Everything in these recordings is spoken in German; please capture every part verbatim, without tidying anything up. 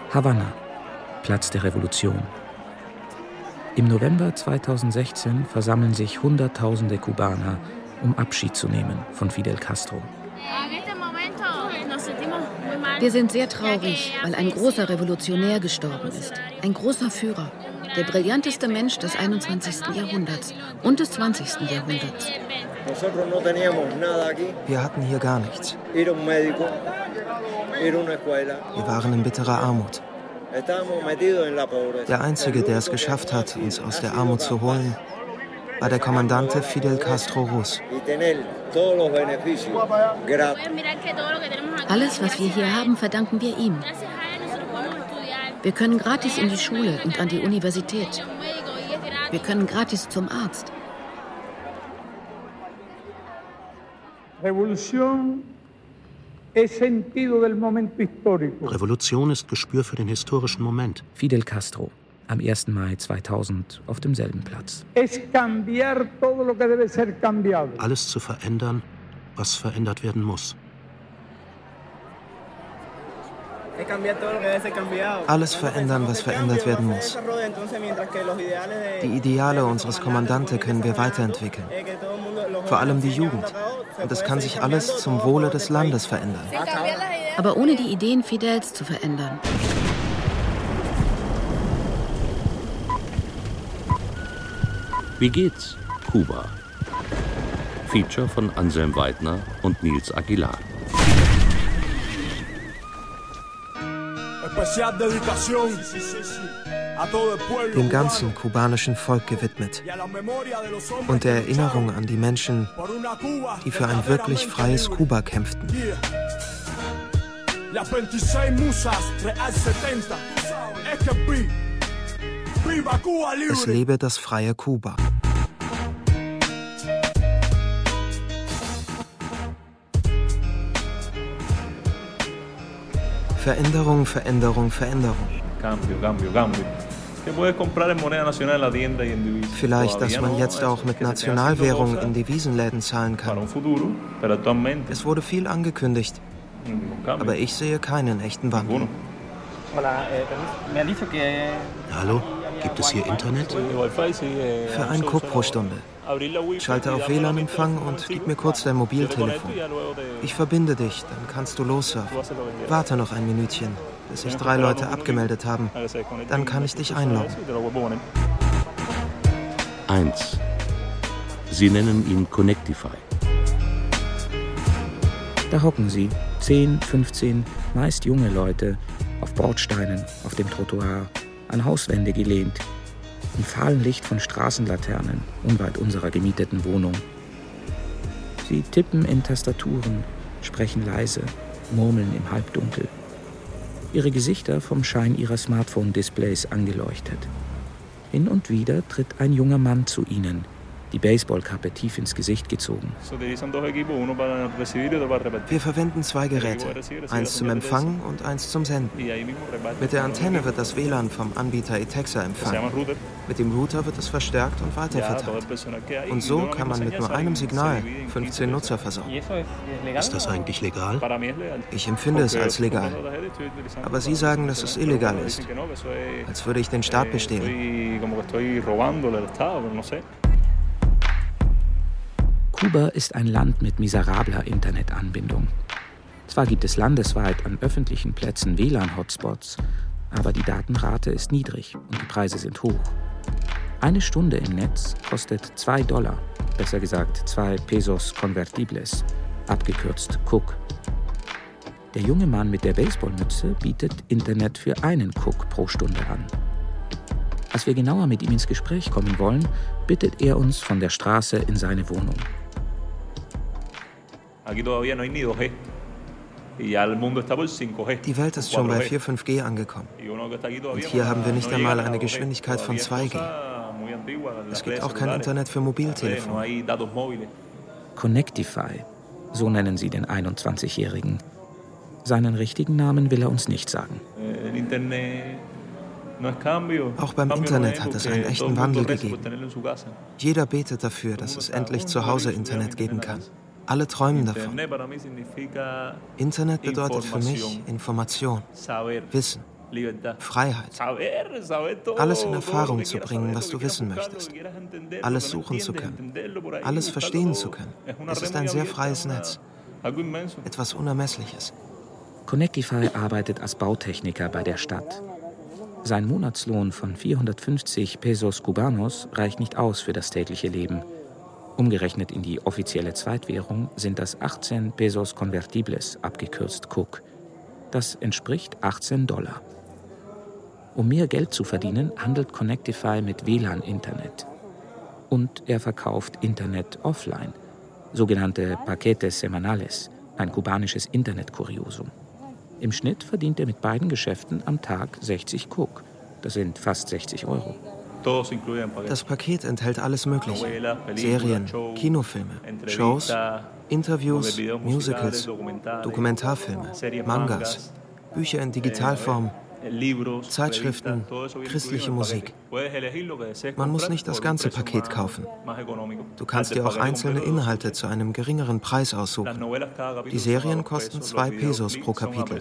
Havanna, Platz der Revolution. Im November zweitausendsechzehn versammeln sich Hunderttausende Kubaner, um Abschied zu nehmen von Fidel Castro. Wir sind sehr traurig, weil ein großer Revolutionär gestorben ist. Ein großer Führer. Der brillanteste Mensch des einundzwanzigsten Jahrhunderts und des zwanzigsten Jahrhunderts. Wir hatten hier gar nichts. Wir waren in bitterer Armut. Der Einzige, der es geschafft hat, uns aus der Armut zu holen, war der Kommandante Fidel Castro Ruz. Alles, was wir hier haben, verdanken wir ihm. Wir können gratis in die Schule und an die Universität. Wir können gratis zum Arzt. Revolution Revolution ist Gespür für den historischen Moment. Fidel Castro, am ersten Mai zweitausend auf demselben Platz. Alles zu verändern, was verändert werden muss. Alles verändern, was verändert werden muss. Die Ideale unseres Kommandanten können wir weiterentwickeln. Vor allem die Jugend. Und es kann sich alles zum Wohle des Landes verändern. Aber ohne die Ideen Fidels zu verändern. Wie geht's? Kuba. Feature von Anselm Weidner und Nils Aguilar. Dem ganzen kubanischen Volk gewidmet und der Erinnerung an die Menschen, die für ein wirklich freies Kuba kämpften. Es lebe das freie Kuba. Veränderung, Veränderung, Veränderung. Vielleicht, dass man jetzt auch mit Nationalwährung in Devisenläden zahlen kann. Es wurde viel angekündigt, aber ich sehe keinen echten Wandel. Hallo, gibt es hier Internet? Für einen Cook pro Stunde. Schalte auf W L A N-Empfang und gib mir kurz dein Mobiltelefon. Ich verbinde dich, dann kannst du lossurfen. Warte noch ein Minütchen, bis sich drei Leute abgemeldet haben. Dann kann ich dich einloggen. Eins. Sie nennen ihn Connectify. Da hocken sie, zehn, fünfzehn, meist junge Leute, auf Bordsteinen, auf dem Trottoir, an Hauswände gelehnt, im fahlen Licht von Straßenlaternen, unweit unserer gemieteten Wohnung. Sie tippen in Tastaturen, sprechen leise, murmeln im Halbdunkel. Ihre Gesichter vom Schein ihrer Smartphone-Displays angeleuchtet. Hin und wieder tritt ein junger Mann zu ihnen, die Baseballkappe tief ins Gesicht gezogen. Wir verwenden zwei Geräte, eins zum Empfangen und eins zum Senden. Mit der Antenne wird das W L A N vom Anbieter Etexa empfangen. Mit dem Router wird es verstärkt und weiterverteilt. Und so kann man mit nur einem Signal fünfzehn Nutzer versorgen. Ist das eigentlich legal? Ich empfinde es als legal. Aber Sie sagen, dass es illegal ist. Als würde ich den Staat bestehlen. Kuba ist ein Land mit miserabler Internetanbindung. Zwar gibt es landesweit an öffentlichen Plätzen W L A N-Hotspots, aber die Datenrate ist niedrig und die Preise sind hoch. Eine Stunde im Netz kostet zwei Dollar, besser gesagt zwei Pesos Convertibles, abgekürzt Cook. Der junge Mann mit der Baseballmütze bietet Internet für einen Cook pro Stunde an. Als wir genauer mit ihm ins Gespräch kommen wollen, bittet er uns von der Straße in seine Wohnung. Die Welt ist schon bei vier fünf G angekommen. Und hier haben wir nicht einmal eine Geschwindigkeit von zwei G. Es gibt auch kein Internet für Mobiltelefon. Connectify, so nennen sie den einundzwanzigjährigen. Seinen richtigen Namen will er uns nicht sagen. Auch beim Internet hat es einen echten Wandel gegeben. Jeder betet dafür, dass es endlich zu Hause Internet geben kann. Alle träumen davon. Internet bedeutet für mich Information, Wissen. Freiheit. Alles in Erfahrung zu bringen, was du wissen möchtest. Alles suchen zu können. Alles verstehen zu können. Es ist ein sehr freies Netz. Etwas Unermessliches. Connectify arbeitet als Bautechniker bei der Stadt. Sein Monatslohn von vierhundertfünfzig Pesos Cubanos reicht nicht aus für das tägliche Leben. Umgerechnet in die offizielle Zweitwährung sind das achtzehn Pesos Convertibles, abgekürzt C U C. Das entspricht achtzehn Dollar. Um mehr Geld zu verdienen, handelt Connectify mit W L A N-Internet. Und er verkauft Internet offline, sogenannte Paquetes Semanales, ein kubanisches Internetkuriosum. Im Schnitt verdient er mit beiden Geschäften am Tag sechzig C U C. Das sind fast sechzig Euro. Das Paket enthält alles Mögliche. Serien, Kinofilme, Shows, Interviews, Musicals, Dokumentarfilme, Mangas, Bücher in Digitalform, Zeitschriften, christliche Musik. Man muss nicht das ganze Paket kaufen. Du kannst dir auch einzelne Inhalte zu einem geringeren Preis aussuchen. Die Serien kosten zwei Pesos pro Kapitel.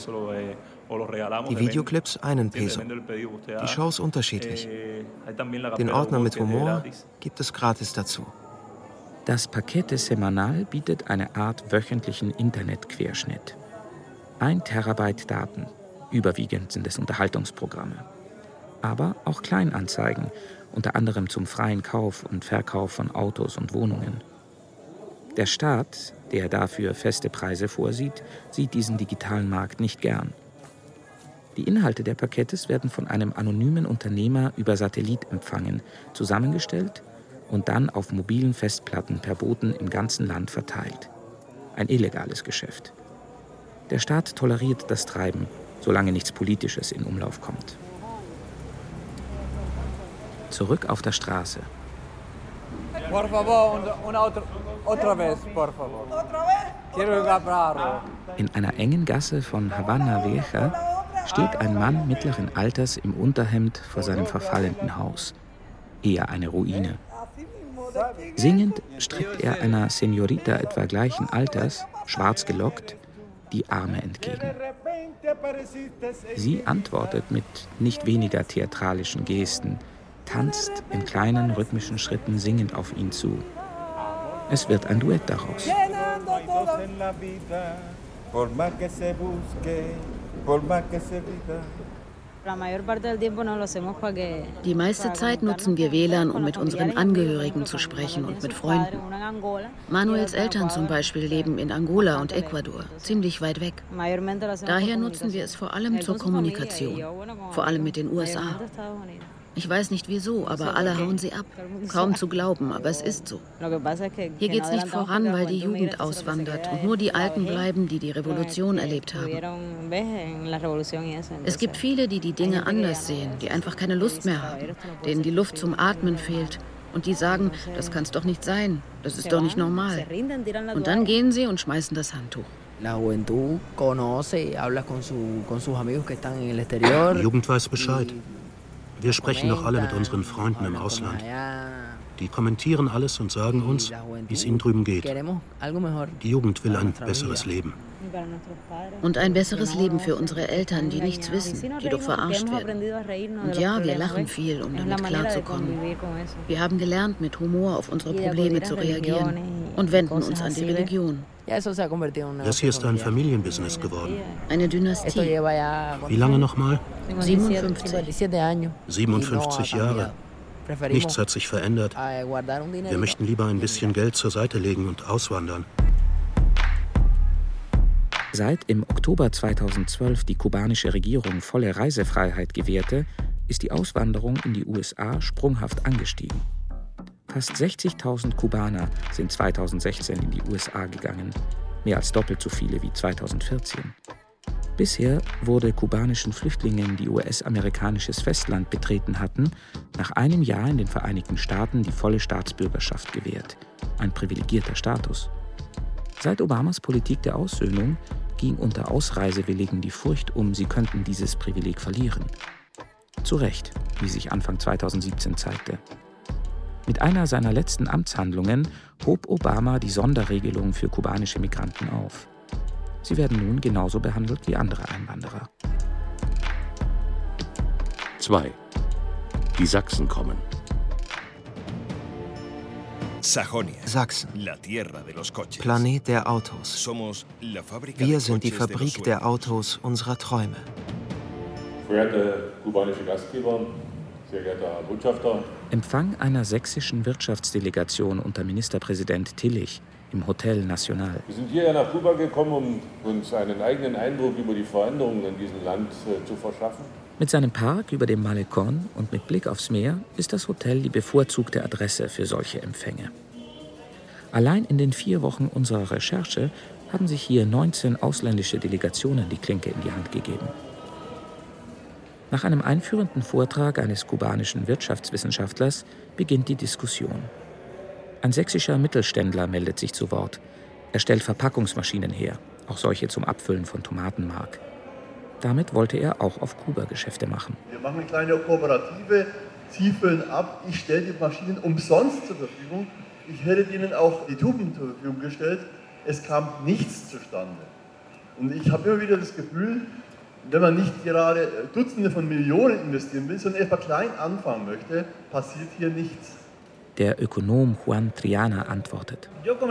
Die Videoclips einen Peso. Die Shows unterschiedlich. Den Ordner mit Humor gibt es gratis dazu. Das Paquete Semanal bietet eine Art wöchentlichen Internetquerschnitt. Ein Terabyte Daten. Überwiegend sind es Unterhaltungsprogramme. Aber auch Kleinanzeigen, unter anderem zum freien Kauf und Verkauf von Autos und Wohnungen. Der Staat, der dafür feste Preise vorsieht, sieht diesen digitalen Markt nicht gern. Die Inhalte der Paketes werden von einem anonymen Unternehmer über Satellit empfangen, zusammengestellt und dann auf mobilen Festplatten per Boten im ganzen Land verteilt. Ein illegales Geschäft. Der Staat toleriert das Treiben, solange nichts Politisches in Umlauf kommt. Zurück auf der Straße. Por favor, una otra, otra vez, por favor. Quiero hablar. In einer engen Gasse von Habana Vieja steht ein Mann mittleren Alters im Unterhemd vor seinem verfallenden Haus. Eher eine Ruine. Singend streckt er einer Senorita etwa gleichen Alters, schwarz gelockt, die Arme entgegen. Sie antwortet mit nicht weniger theatralischen Gesten, tanzt in kleinen rhythmischen Schritten singend auf ihn zu. Es wird ein Duett daraus. Die meiste Zeit nutzen wir W L A N, um mit unseren Angehörigen zu sprechen und mit Freunden. Manuels Eltern zum Beispiel leben in Angola und Ecuador, ziemlich weit weg. Daher nutzen wir es vor allem zur Kommunikation, vor allem mit den U S A. Ich weiß nicht wieso, aber alle hauen sie ab. Kaum zu glauben, aber es ist so. Hier geht es nicht voran, weil die Jugend auswandert und nur die Alten bleiben, die die Revolution erlebt haben. Es gibt viele, die die Dinge anders sehen, die einfach keine Lust mehr haben, denen die Luft zum Atmen fehlt und die sagen, das kann's doch nicht sein, das ist doch nicht normal. Und dann gehen sie und schmeißen das Handtuch. Die Jugend weiß Bescheid. Wir sprechen doch alle mit unseren Freunden im Ausland. Die kommentieren alles und sagen uns, wie es ihnen drüben geht. Die Jugend will ein besseres Leben. Und ein besseres Leben für unsere Eltern, die nichts wissen, die doch verarscht werden. Und ja, wir lachen viel, um damit klarzukommen. Wir haben gelernt, mit Humor auf unsere Probleme zu reagieren und wenden uns an die Religion. Das hier ist ein Familienbusiness geworden. Eine Dynastie. Wie lange noch mal? siebenundfünfzig. siebenundfünfzig Jahre. Nichts hat sich verändert. Wir möchten lieber ein bisschen Geld zur Seite legen und auswandern. Seit im Oktober zweitausendzwölf die kubanische Regierung volle Reisefreiheit gewährte, ist die Auswanderung in die U S A sprunghaft angestiegen. Fast sechzigtausend Kubaner sind zweitausendsechzehn in die U S A gegangen, mehr als doppelt so viele wie zweitausendvierzehn. Bisher wurde kubanischen Flüchtlingen, die U S-amerikanisches Festland betreten hatten, nach einem Jahr in den Vereinigten Staaten die volle Staatsbürgerschaft gewährt, ein privilegierter Status. Seit Obamas Politik der Aussöhnung ging unter Ausreisewilligen die Furcht um, sie könnten dieses Privileg verlieren. Zu Recht, wie sich Anfang zweitausendsiebzehn zeigte. Mit einer seiner letzten Amtshandlungen hob Obama die Sonderregelung für kubanische Migranten auf. Sie werden nun genauso behandelt wie andere Einwanderer. zwei. Die Sachsen kommen. Sachsen, Planet der Autos. Wir sind die Fabrik der Autos unserer Träume. Verehrte kubanische Gastgeber, sehr geehrter Herr Botschafter. Empfang einer sächsischen Wirtschaftsdelegation unter Ministerpräsident Tillich im Hotel National. Wir sind hierher nach Kuba gekommen, um uns einen eigenen Eindruck über die Veränderungen in diesem Land äh, zu verschaffen. Mit seinem Park über dem Malecón und mit Blick aufs Meer ist das Hotel die bevorzugte Adresse für solche Empfänge. Allein in den vier Wochen unserer Recherche haben sich hier neunzehn ausländische Delegationen die Klinke in die Hand gegeben. Nach einem einführenden Vortrag eines kubanischen Wirtschaftswissenschaftlers beginnt die Diskussion. Ein sächsischer Mittelständler meldet sich zu Wort. Er stellt Verpackungsmaschinen her, auch solche zum Abfüllen von Tomatenmark. Damit wollte er auch auf Kuba Geschäfte machen. Wir machen eine kleine Kooperative, Sie füllen ab, ich stelle die Maschinen umsonst zur Verfügung. Ich hätte Ihnen auch die Tuben zur Verfügung gestellt. Es kam nichts zustande. Und ich habe immer wieder das Gefühl, wenn man nicht gerade Dutzende von Millionen investieren will, sondern etwa klein anfangen möchte, passiert hier nichts. Der Ökonom Juan Triana antwortet: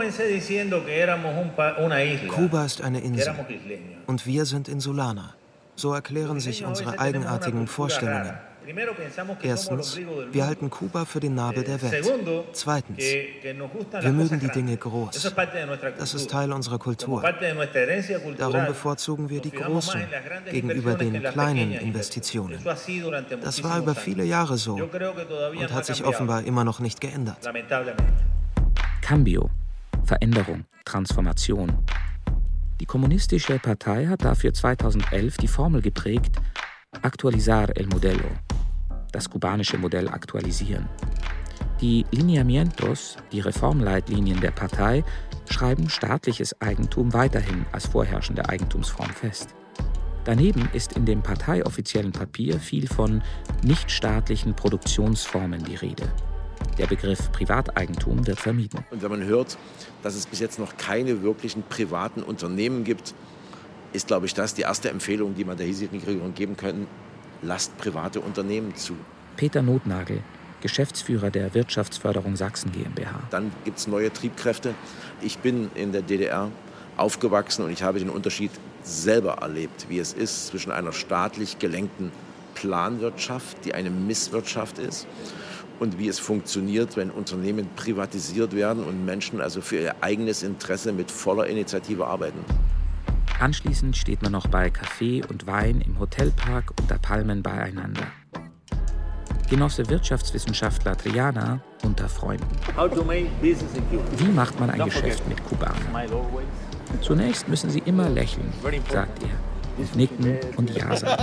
Kuba ist eine Insel und wir sind Insulaner. So erklären sich unsere eigenartigen Vorstellungen. Erstens, wir halten Kuba für den Nabel der Welt. Zweitens, wir mögen die Dinge groß. Das ist Teil unserer Kultur. Darum bevorzugen wir die großen gegenüber den kleinen Investitionen. Das war über viele Jahre so und hat sich offenbar immer noch nicht geändert. Cambio, Veränderung, Transformation. Die Kommunistische Partei hat dafür zweitausendelf die Formel geprägt: Actualizar el modelo, das kubanische Modell aktualisieren. Die Lineamientos, die Reformleitlinien der Partei, schreiben staatliches Eigentum weiterhin als vorherrschende Eigentumsform fest. Daneben ist in dem parteioffiziellen Papier viel von nichtstaatlichen Produktionsformen die Rede. Der Begriff Privateigentum wird vermieden. Und wenn man hört, dass es bis jetzt noch keine wirklichen privaten Unternehmen gibt, ist, glaube ich, das die erste Empfehlung, die man der hiesigen Regierung geben können. Lasst private Unternehmen zu. Peter Nothnagel, Geschäftsführer der Wirtschaftsförderung Sachsen GmbH. Dann gibt es neue Triebkräfte. Ich bin in der D D R aufgewachsen und ich habe den Unterschied selber erlebt, wie es ist zwischen einer staatlich gelenkten Planwirtschaft, die eine Misswirtschaft ist, und wie es funktioniert, wenn Unternehmen privatisiert werden und Menschen also für ihr eigenes Interesse mit voller Initiative arbeiten. Anschließend steht man noch bei Kaffee und Wein im Hotelpark unter Palmen beieinander. Genosse Wirtschaftswissenschaftler Triana unter Freunden. Wie macht man ein Geschäft mit Kubanern? Zunächst müssen sie immer lächeln, sagt er, und nicken und ja sagen.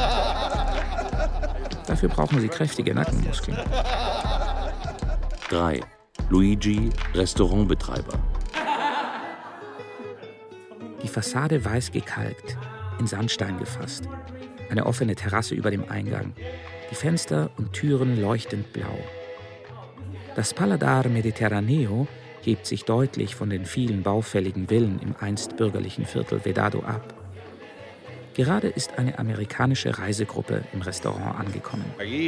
Dafür brauchen sie kräftige Nackenmuskeln. drei. Luigi, Restaurantbetreiber. Die Fassade weiß gekalkt, in Sandstein gefasst. Eine offene Terrasse über dem Eingang. Die Fenster und Türen leuchtend blau. Das Paladar Mediterraneo hebt sich deutlich von den vielen baufälligen Villen im einst bürgerlichen Viertel Vedado ab. Gerade ist eine amerikanische Reisegruppe im Restaurant angekommen.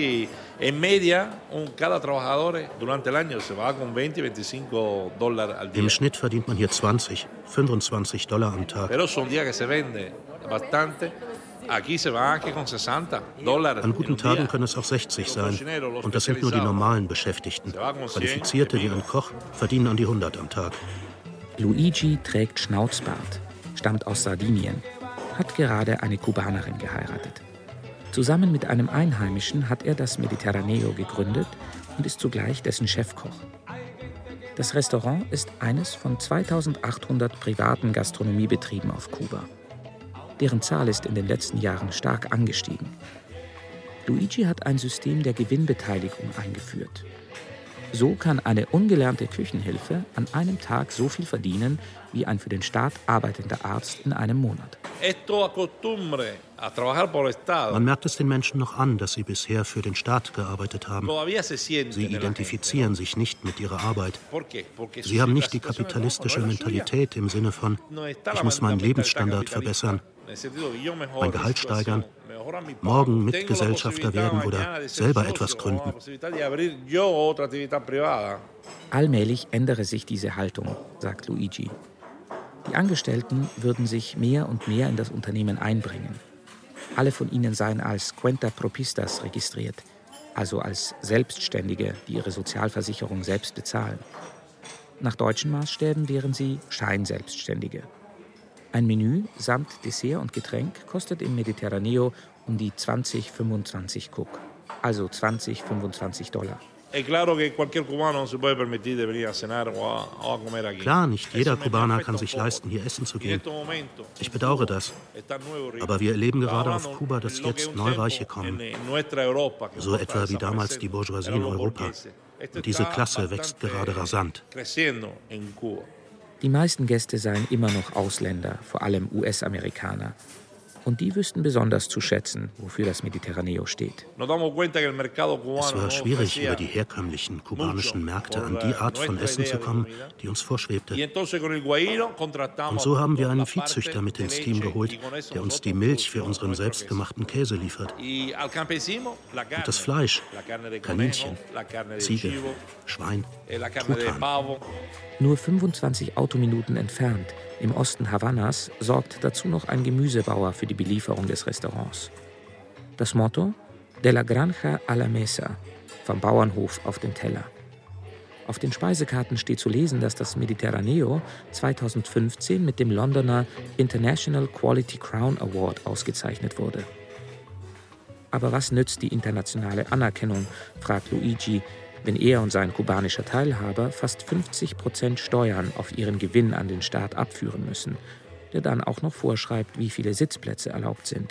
Im Schnitt verdient man hier zwanzig, fünfundzwanzig Dollar am Tag. An guten Tagen können es auch sechzig sein. Und das sind nur die normalen Beschäftigten. Qualifizierte wie ein Koch verdienen an die hundert am Tag. Luigi trägt Schnauzbart, stammt aus Sardinien, hat gerade eine Kubanerin geheiratet. Zusammen mit einem Einheimischen hat er das Mediterraneo gegründet und ist zugleich dessen Chefkoch. Das Restaurant ist eines von zweitausendachthundert privaten Gastronomiebetrieben auf Kuba. Deren Zahl ist in den letzten Jahren stark angestiegen. Luigi hat ein System der Gewinnbeteiligung eingeführt. So kann eine ungelernte Küchenhilfe an einem Tag so viel verdienen wie ein für den Staat arbeitender Arzt in einem Monat. Man merkt es den Menschen noch an, dass sie bisher für den Staat gearbeitet haben. Sie identifizieren sich nicht mit ihrer Arbeit. Sie haben nicht die kapitalistische Mentalität im Sinne von, ich muss meinen Lebensstandard verbessern, mein Gehalt steigern morgen Mitgesellschafter werden oder selber etwas gründen. Allmählich ändere sich diese Haltung, sagt Luigi. Die Angestellten würden sich mehr und mehr in das Unternehmen einbringen. Alle von ihnen seien als Cuentapropistas registriert, also als Selbstständige, die ihre Sozialversicherung selbst bezahlen. Nach deutschen Maßstäben wären sie Scheinselbstständige. Ein Menü samt Dessert und Getränk kostet im Mediterraneo um die zwanzig, fünfundzwanzig Cook, also zwanzig, fünfundzwanzig Dollar. Klar, nicht jeder Kubaner kann sich leisten, hier essen zu gehen. Ich bedauere das. Aber wir erleben gerade auf Kuba, dass jetzt Neureiche kommen. So etwa wie damals die Bourgeoisie in Europa. Und diese Klasse wächst gerade rasant. Die meisten Gäste seien immer noch Ausländer, vor allem U S-Amerikaner. Und die wüssten besonders zu schätzen, wofür das Mediterraneo steht. Es war schwierig, über die herkömmlichen kubanischen Märkte an die Art von Essen zu kommen, die uns vorschwebte. Und so haben wir einen Viehzüchter mit ins Team geholt, der uns die Milch für unseren selbstgemachten Käse liefert. Und das Fleisch, Kaninchen, Ziege, Schwein, Truthahn. Nur fünfundzwanzig Autominuten entfernt, im Osten Havanas, sorgt dazu noch ein Gemüsebauer für die Belieferung des Restaurants. Das Motto? De la granja a la mesa, vom Bauernhof auf den Teller. Auf den Speisekarten steht zu lesen, dass das Mediterraneo zweitausendfünfzehn mit dem Londoner International Quality Crown Award ausgezeichnet wurde. Aber was nützt die internationale Anerkennung, fragt Luigi, wenn er und sein kubanischer Teilhaber fast fünfzig Prozent Steuern auf ihren Gewinn an den Staat abführen müssen, der dann auch noch vorschreibt, wie viele Sitzplätze erlaubt sind.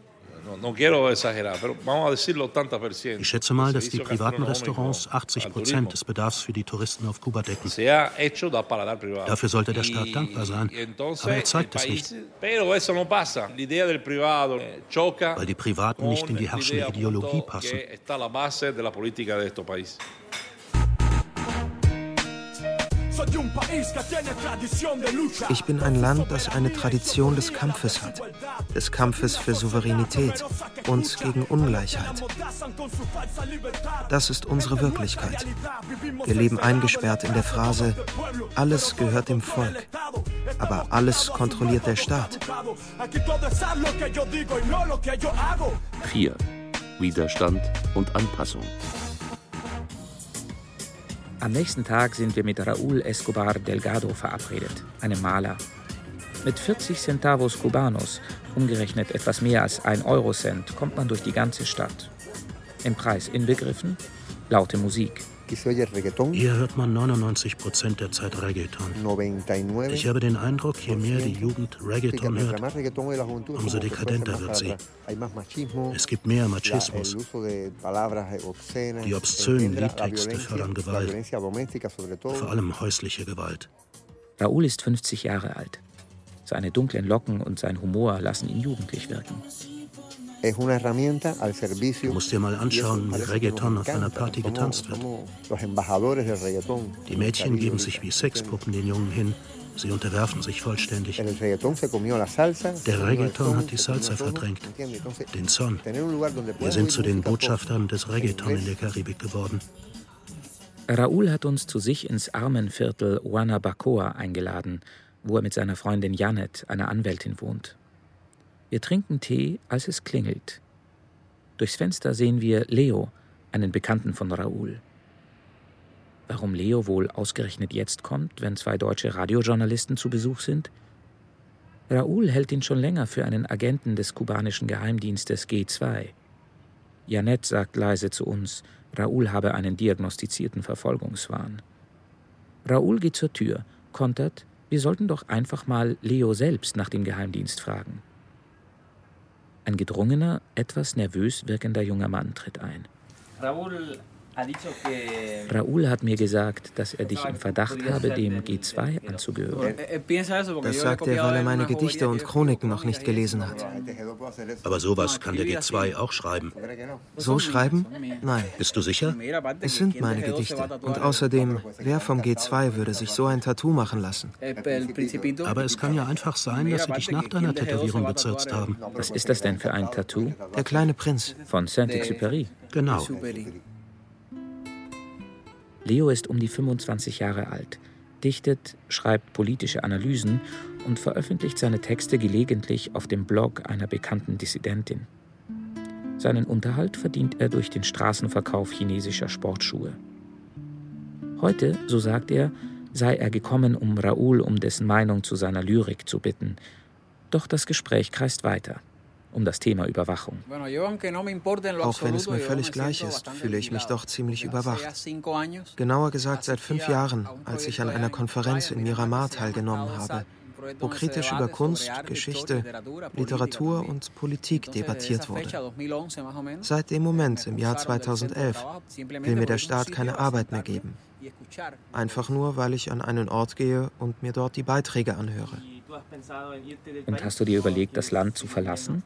Ich schätze mal, dass die privaten Restaurants achtzig Prozent des Bedarfs für die Touristen auf Kuba decken. Dafür sollte der Staat dankbar sein, aber er zeigt es nicht. Weil die Privaten nicht in die herrschende Ideologie passen. Ich bin ein Land, das eine Tradition des Kampfes hat, des Kampfes für Souveränität und gegen Ungleichheit. Das ist unsere Wirklichkeit. Wir leben eingesperrt in der Phrase, alles gehört dem Volk, aber alles kontrolliert der Staat. vier. Widerstand und Anpassung. Am nächsten Tag sind wir mit Raúl Escobar Delgado verabredet, einem Maler. Mit vierzig Centavos Cubanos, umgerechnet etwas mehr als ein Eurocent, kommt man durch die ganze Stadt. Im Preis inbegriffen laute Musik. Hier hört man neunundneunzig Prozent der Zeit Reggaeton. Ich habe den Eindruck, je mehr die Jugend Reggaeton hört, umso dekadenter wird sie. Es gibt mehr Machismus. Die obszönen Liedtexte fördern Gewalt, vor allem häusliche Gewalt. Raúl ist fünfzig Jahre alt. Seine dunklen Locken und sein Humor lassen ihn jugendlich wirken. Du musst dir mal anschauen, wie Reggaeton auf einer Party getanzt wird. Die Mädchen geben sich wie Sexpuppen den Jungen hin. Sie unterwerfen sich vollständig. Der Reggaeton hat die Salsa verdrängt, den Son. Wir sind zu den Botschaftern des Reggaeton in der Karibik geworden. Raúl hat uns zu sich ins Armenviertel Guanabacoa eingeladen, wo er mit seiner Freundin Janet, einer Anwältin, wohnt. Wir trinken Tee, als es klingelt. Durchs Fenster sehen wir Leo, einen Bekannten von Raúl. Warum Leo wohl ausgerechnet jetzt kommt, wenn zwei deutsche Radiojournalisten zu Besuch sind? Raúl hält ihn schon länger für einen Agenten des kubanischen Geheimdienstes G zwei. Janet sagt leise zu uns, Raúl habe einen diagnostizierten Verfolgungswahn. Raúl geht zur Tür, kontert, wir sollten doch einfach mal Leo selbst nach dem Geheimdienst fragen. Ein gedrungener, etwas nervös wirkender junger Mann tritt ein. Raúl, Raúl hat mir gesagt, dass er dich im Verdacht habe, dem G zwei anzugehören. Das sagt er, weil er meine Gedichte und Chroniken noch nicht gelesen hat. Aber sowas kann der G zwei auch schreiben. So schreiben? Nein. Bist du sicher? Es sind meine Gedichte. Und außerdem, wer vom G zwei würde sich so ein Tattoo machen lassen? Aber es kann ja einfach sein, dass sie dich nach deiner Tätowierung bezirzt haben. Was ist das denn für ein Tattoo? Der kleine Prinz. Von Saint-Exupéry. Genau. Leo ist um die fünfundzwanzig Jahre alt, dichtet, schreibt politische Analysen und veröffentlicht seine Texte gelegentlich auf dem Blog einer bekannten Dissidentin. Seinen Unterhalt verdient er durch den Straßenverkauf chinesischer Sportschuhe. Heute, so sagt er, sei er gekommen, um Raúl um dessen Meinung zu seiner Lyrik zu bitten. Doch das Gespräch kreist weiter. Um das Thema Überwachung. Auch wenn es mir völlig gleich ist, fühle ich mich doch ziemlich überwacht. Genauer gesagt seit fünf Jahren, als ich an einer Konferenz in Miramar teilgenommen habe, wo kritisch über Kunst, Geschichte, Literatur und Politik debattiert wurde. Seit dem Moment im Jahr zweitausendelf will mir der Staat keine Arbeit mehr geben. Einfach nur, weil ich an einen Ort gehe und mir dort die Beiträge anhöre. Und hast du dir überlegt, das Land zu verlassen?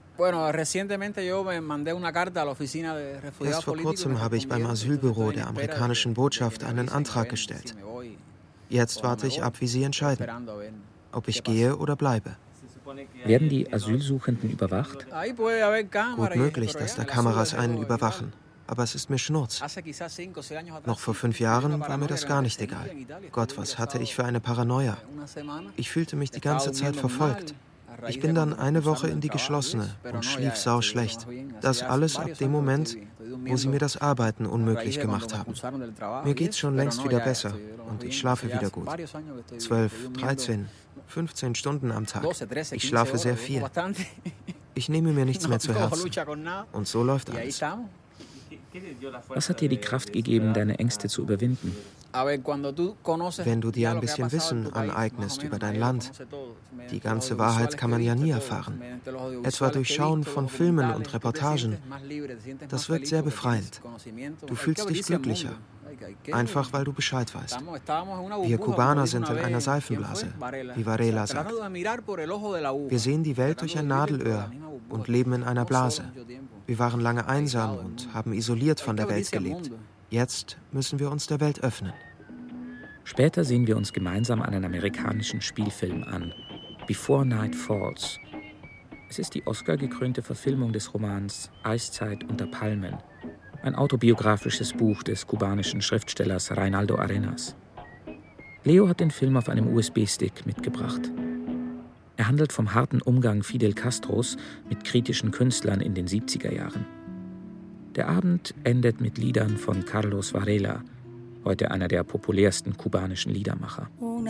Erst vor kurzem habe ich beim Asylbüro der amerikanischen Botschaft einen Antrag gestellt. Jetzt warte ich ab, wie sie entscheiden, ob ich gehe oder bleibe. Werden die Asylsuchenden überwacht? Gut möglich, dass da Kameras einen überwachen. Aber es ist mir Schnurz. Noch vor fünf Jahren war mir das gar nicht egal. Gott, was hatte ich für eine Paranoia. Ich fühlte mich die ganze Zeit verfolgt. Ich bin dann eine Woche in die geschlossene und schlief sauschlecht. Das alles ab dem Moment, wo sie mir das Arbeiten unmöglich gemacht haben. Mir geht's schon längst wieder besser und ich schlafe wieder gut. Zwölf, dreizehn, fünfzehn Stunden am Tag. Ich schlafe sehr viel. Ich nehme mir nichts mehr zu Herzen. Und so läuft alles. Was hat dir die Kraft gegeben, deine Ängste zu überwinden? Wenn du dir ein bisschen Wissen aneignest über dein Land, die ganze Wahrheit kann man ja nie erfahren. Etwa durch Schauen von Filmen und Reportagen. Das wirkt sehr befreiend. Du fühlst dich glücklicher. Einfach, weil du Bescheid weißt. Wir Kubaner sind in einer Seifenblase, wie Varela sagt. Wir sehen die Welt durch ein Nadelöhr und leben in einer Blase. Wir waren lange einsam und haben isoliert von der Welt gelebt. Jetzt müssen wir uns der Welt öffnen. Später sehen wir uns gemeinsam einen amerikanischen Spielfilm an, Before Night Falls. Es ist die Oscar-gekrönte Verfilmung des Romans Eiszeit unter Palmen, ein autobiografisches Buch des kubanischen Schriftstellers Reinaldo Arenas. Leo hat den Film auf einem U S B-Stick mitgebracht. Er handelt vom harten Umgang Fidel Castros mit kritischen Künstlern in den siebziger Jahren. Der Abend endet mit Liedern von Carlos Varela, heute einer der populärsten kubanischen Liedermacher.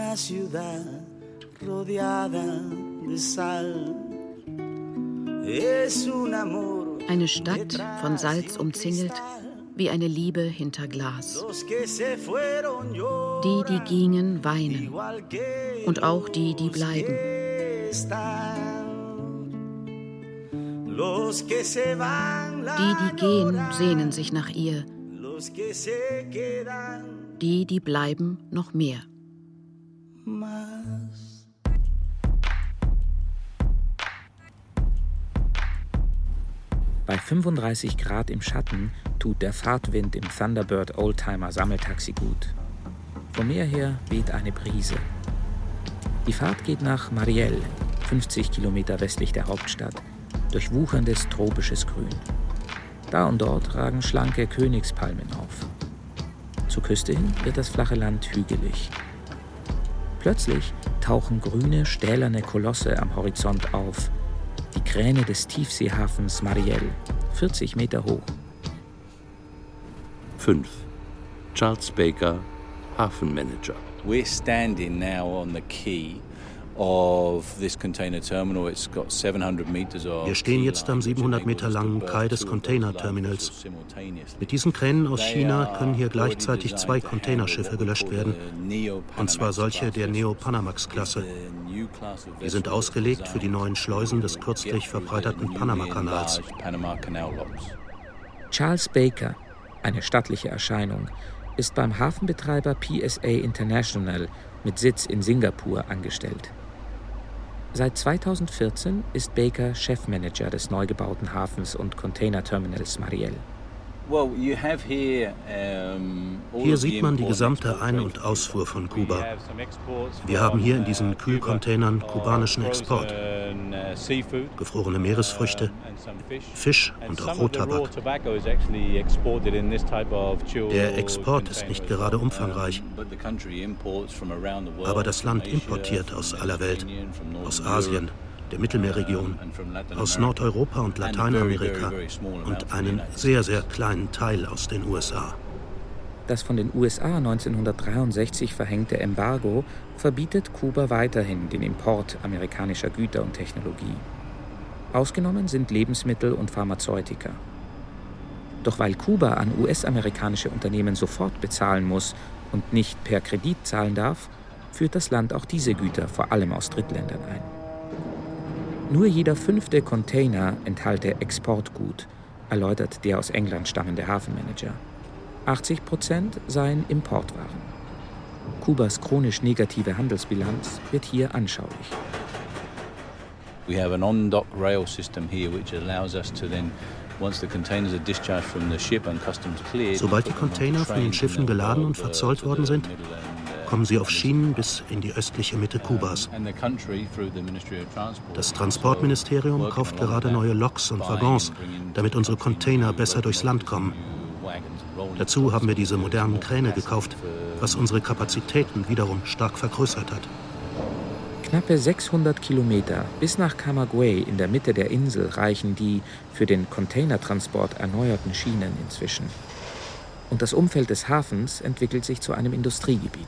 Eine Stadt von Salz umzingelt, wie eine Liebe hinter Glas. Die, die gingen, weinen. Und auch die, die bleiben. Die, die gehen, sehnen sich nach ihr. Die, die bleiben, noch mehr. Bei fünfunddreißig Grad im Schatten tut der Fahrtwind im Thunderbird Oldtimer Sammeltaxi gut. Vom Meer her weht eine Brise. Die Fahrt geht nach Mariel, fünfzig Kilometer westlich der Hauptstadt, durch wucherndes tropisches Grün. Da und dort ragen schlanke Königspalmen auf. Zur Küste hin wird das flache Land hügelig. Plötzlich tauchen grüne, stählerne Kolosse am Horizont auf. Die Kräne des Tiefseehafens Mariel, vierzig Meter hoch. fünf. Charles Baker, Hafenmanager. We're standing now on the quay of this container terminal. It's got seven hundred meters of. Wir stehen jetzt am siebenhundert Meter langen Kai des Containerterminals. Mit diesen Kränen aus China können hier gleichzeitig zwei Containerschiffe gelöscht werden. Und zwar solche der Neo-Panamax-Klasse. Die sind ausgelegt für die neuen Schleusen des kürzlich verbreiterten Panama-Kanals. Charles Baker, eine stattliche Erscheinung, ist beim Hafenbetreiber P S A International mit Sitz in Singapur angestellt. Seit zweitausendvierzehn ist Baker Chefmanager des neu gebauten Hafens und Containerterminals Mariel. Hier sieht man die gesamte Ein- und Ausfuhr von Kuba. Wir haben hier in diesen Kühlcontainern kubanischen Export. Gefrorene Meeresfrüchte, Fisch und auch Rottabak. Der Export ist nicht gerade umfangreich, aber das Land importiert aus aller Welt, aus Asien, der Mittelmeerregion, aus Nordeuropa und Lateinamerika und einen sehr, sehr kleinen Teil aus den U S A. Das von den U S A neunzehnhundertdreiundsechzig verhängte Embargo verbietet Kuba weiterhin den Import amerikanischer Güter und Technologie. Ausgenommen sind Lebensmittel und Pharmazeutika. Doch weil Kuba an U S-amerikanische Unternehmen sofort bezahlen muss und nicht per Kredit zahlen darf, führt das Land auch diese Güter vor allem aus Drittländern ein. Nur jeder fünfte Container enthalte Exportgut, erläutert der aus England stammende Hafenmanager. achtzig Prozent seien Importwaren. Kubas chronisch negative Handelsbilanz wird hier anschaulich. We have an on-dock rail system here which allows us to then Sobald die Container von den Schiffen geladen und verzollt worden sind, kommen sie auf Schienen bis in die östliche Mitte Kubas. Das Transportministerium kauft gerade neue Loks und Waggons, damit unsere Container besser durchs Land kommen. Dazu haben wir diese modernen Kräne gekauft, was unsere Kapazitäten wiederum stark vergrößert hat. Knappe sechshundert Kilometer bis nach Camagüey in der Mitte der Insel reichen die für den Containertransport erneuerten Schienen inzwischen. Und das Umfeld des Hafens entwickelt sich zu einem Industriegebiet.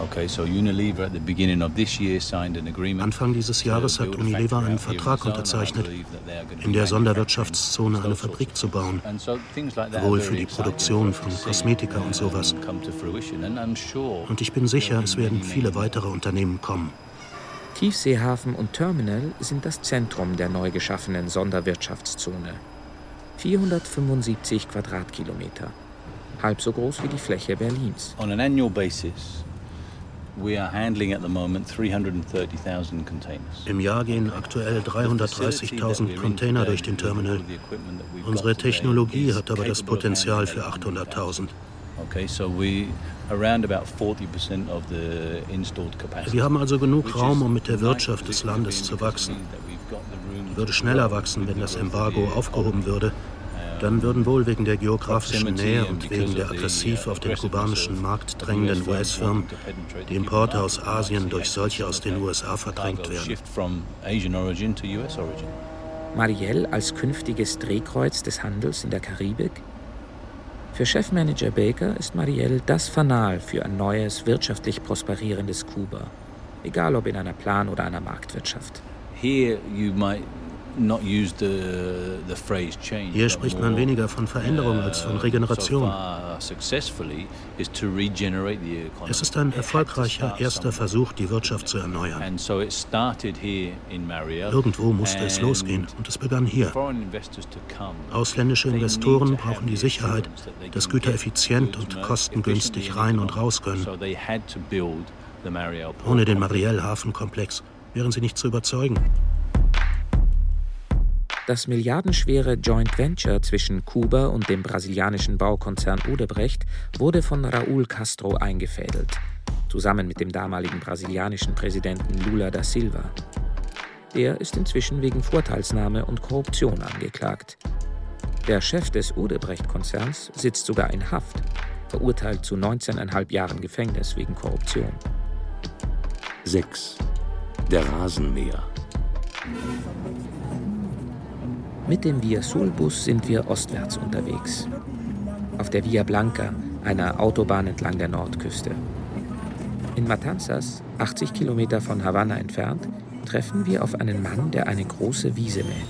Anfang dieses Jahres hat Unilever einen Vertrag unterzeichnet, in der Sonderwirtschaftszone eine Fabrik zu bauen, wohl für die Produktion von Kosmetika und sowas. Und ich bin sicher, es werden viele weitere Unternehmen kommen. Tiefseehafen und Terminal sind das Zentrum der neu geschaffenen Sonderwirtschaftszone. vierhundertfünfundsiebzig Quadratkilometer, halb so groß wie die Fläche Berlins. On an annual basis, we are handling at the moment three hundred thirty thousand containers. Im Jahr gehen aktuell dreihundertdreißigtausend Container durch den Terminal. Unsere Technologie hat aber das Potenzial für achthunderttausend. Okay, so we around about forty percent of the installed capacity. Wir haben also genug Raum, um mit der Wirtschaft des Landes zu wachsen. Die würde schneller wachsen, wenn das Embargo aufgehoben würde. Dann würden wohl wegen der geografischen Nähe und wegen der aggressiv auf den kubanischen Markt drängenden U S-Firmen die Importe aus Asien durch solche aus den U S A verdrängt werden. Mariel als künftiges Drehkreuz des Handels in der Karibik? Für Chefmanager Baker ist Mariel das Fanal für ein neues, wirtschaftlich prosperierendes Kuba. Egal ob in einer Plan- oder einer Marktwirtschaft. Here you might Hier spricht man weniger von Veränderung als von Regeneration. Es ist ein erfolgreicher erster Versuch, die Wirtschaft zu erneuern. Irgendwo musste es losgehen und es begann hier. Ausländische Investoren brauchen die Sicherheit, dass Güter effizient und kostengünstig rein und raus können. Ohne den Mariel-Hafenkomplex wären sie nicht zu überzeugen. Das milliardenschwere Joint Venture zwischen Kuba und dem brasilianischen Baukonzern Odebrecht wurde von Raúl Castro eingefädelt, zusammen mit dem damaligen brasilianischen Präsidenten Lula da Silva. Der ist inzwischen wegen Vorteilsnahme und Korruption angeklagt. Der Chef des Odebrecht-Konzerns sitzt sogar in Haft, verurteilt zu neunzehneinhalb Jahren Gefängnis wegen Korruption. sechs. Der Rasenmäher. Mit dem Via Sul-Bus sind wir ostwärts unterwegs. Auf der Via Blanca, einer Autobahn entlang der Nordküste. In Matanzas, achtzig Kilometer von Havanna entfernt, treffen wir auf einen Mann, der eine große Wiese mäht.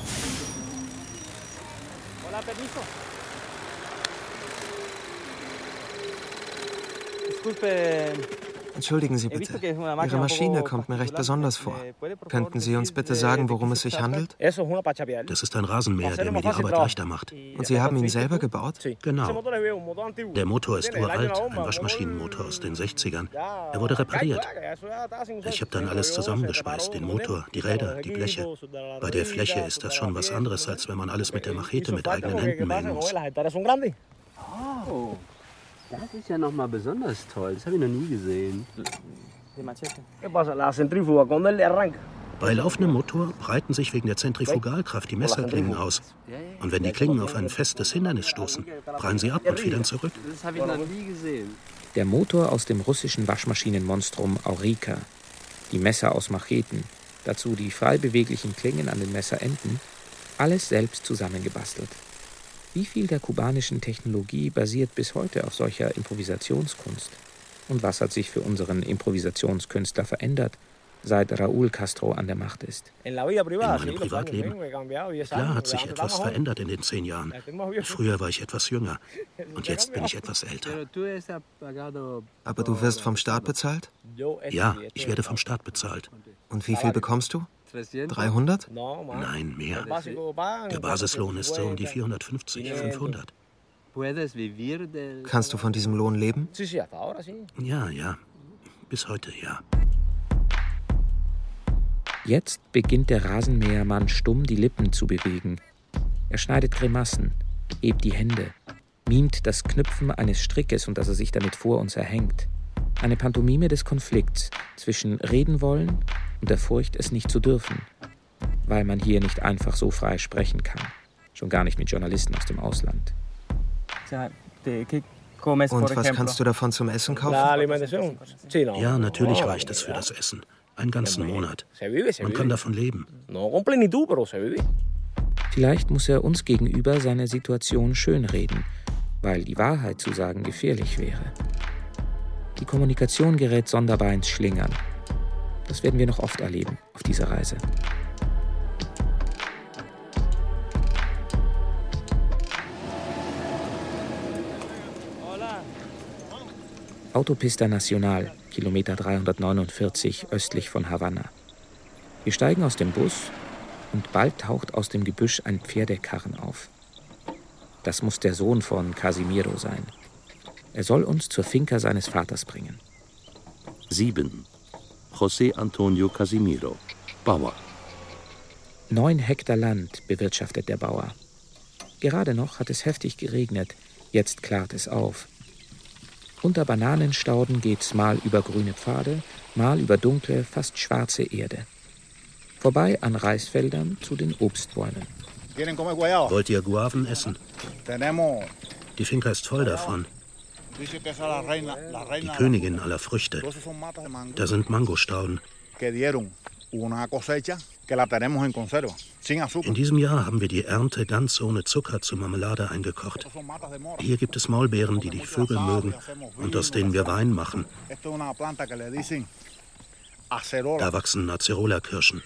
Hola, permiso. Disculpe, Entschuldigen Sie bitte. Ihre Maschine kommt mir recht besonders vor. Könnten Sie uns bitte sagen, worum es sich handelt? Das ist ein Rasenmäher, der mir die Arbeit leichter macht. Und Sie haben ihn selber gebaut? Genau. Der Motor ist uralt, ein Waschmaschinenmotor aus den sechzigern. Er wurde repariert. Ich habe dann alles zusammengeschweißt, den Motor, die Räder, die Bleche. Bei der Fläche ist das schon was anderes, als wenn man alles mit der Machete mit eigenen Händen mähen muss. Oh, das ist ja noch mal besonders toll. Das habe ich noch nie gesehen. Bei laufendem Motor breiten sich wegen der Zentrifugalkraft die Messerklingen aus. Und wenn die Klingen auf ein festes Hindernis stoßen, prallen sie ab und federn zurück. Das habe ich noch nie gesehen. Der Motor aus dem russischen Waschmaschinenmonstrum Aurika, die Messer aus Macheten, dazu die frei beweglichen Klingen an den Messerenden, alles selbst zusammengebastelt. Wie viel der kubanischen Technologie basiert bis heute auf solcher Improvisationskunst? Und was hat sich für unseren Improvisationskünstler verändert, seit Raúl Castro an der Macht ist? In meinem Privatleben? Klar hat sich etwas verändert in den zehn Jahren. Früher war ich etwas jünger und jetzt bin ich etwas älter. Aber du wirst vom Staat bezahlt? Ja, ich werde vom Staat bezahlt. Und wie viel bekommst du? dreihundert? Nein, mehr. Der Basislohn ist so um die vierhundertfünfzig, fünfhundert. Kannst du von diesem Lohn leben? Ja, ja. Bis heute, ja. Jetzt beginnt der Rasenmähermann stumm die Lippen zu bewegen. Er schneidet Grimassen, hebt die Hände, mimt das Knüpfen eines Strickes und dass er sich damit vor uns erhängt. Eine Pantomime des Konflikts zwischen reden wollen und der Furcht, es nicht zu dürfen, weil man hier nicht einfach so frei sprechen kann, schon gar nicht mit Journalisten aus dem Ausland. Und was kannst du davon zum Essen kaufen? Ja, natürlich reicht es für das Essen. Einen ganzen Monat. Man kann davon leben. Vielleicht muss er uns gegenüber seine Situation schönreden, weil die Wahrheit zu sagen gefährlich wäre. Die Kommunikation gerät sonderbar ins Schlingern. Das werden wir noch oft erleben auf dieser Reise. Autopista Nacional, Kilometer dreihundertneunundvierzig östlich von Havanna. Wir steigen aus dem Bus und bald taucht aus dem Gebüsch ein Pferdekarren auf. Das muss der Sohn von Casimiro sein. Er soll uns zur Finca seines Vaters bringen. sieben. José Antonio Casimiro, Bauer. Neun Hektar Land bewirtschaftet der Bauer. Gerade noch hat es heftig geregnet, jetzt klart es auf. Unter Bananenstauden geht's mal über grüne Pfade, mal über dunkle, fast schwarze Erde. Vorbei an Reisfeldern zu den Obstbäumen. Wollt ihr Guaven essen? Die Finca ist voll davon. Die Königin aller Früchte. Da sind Mangostauden. In diesem Jahr haben wir die Ernte ganz ohne Zucker zur Marmelade eingekocht. Hier gibt es Maulbeeren, die die Vögel mögen und aus denen wir Wein machen. Da wachsen Acerola-Kirschen.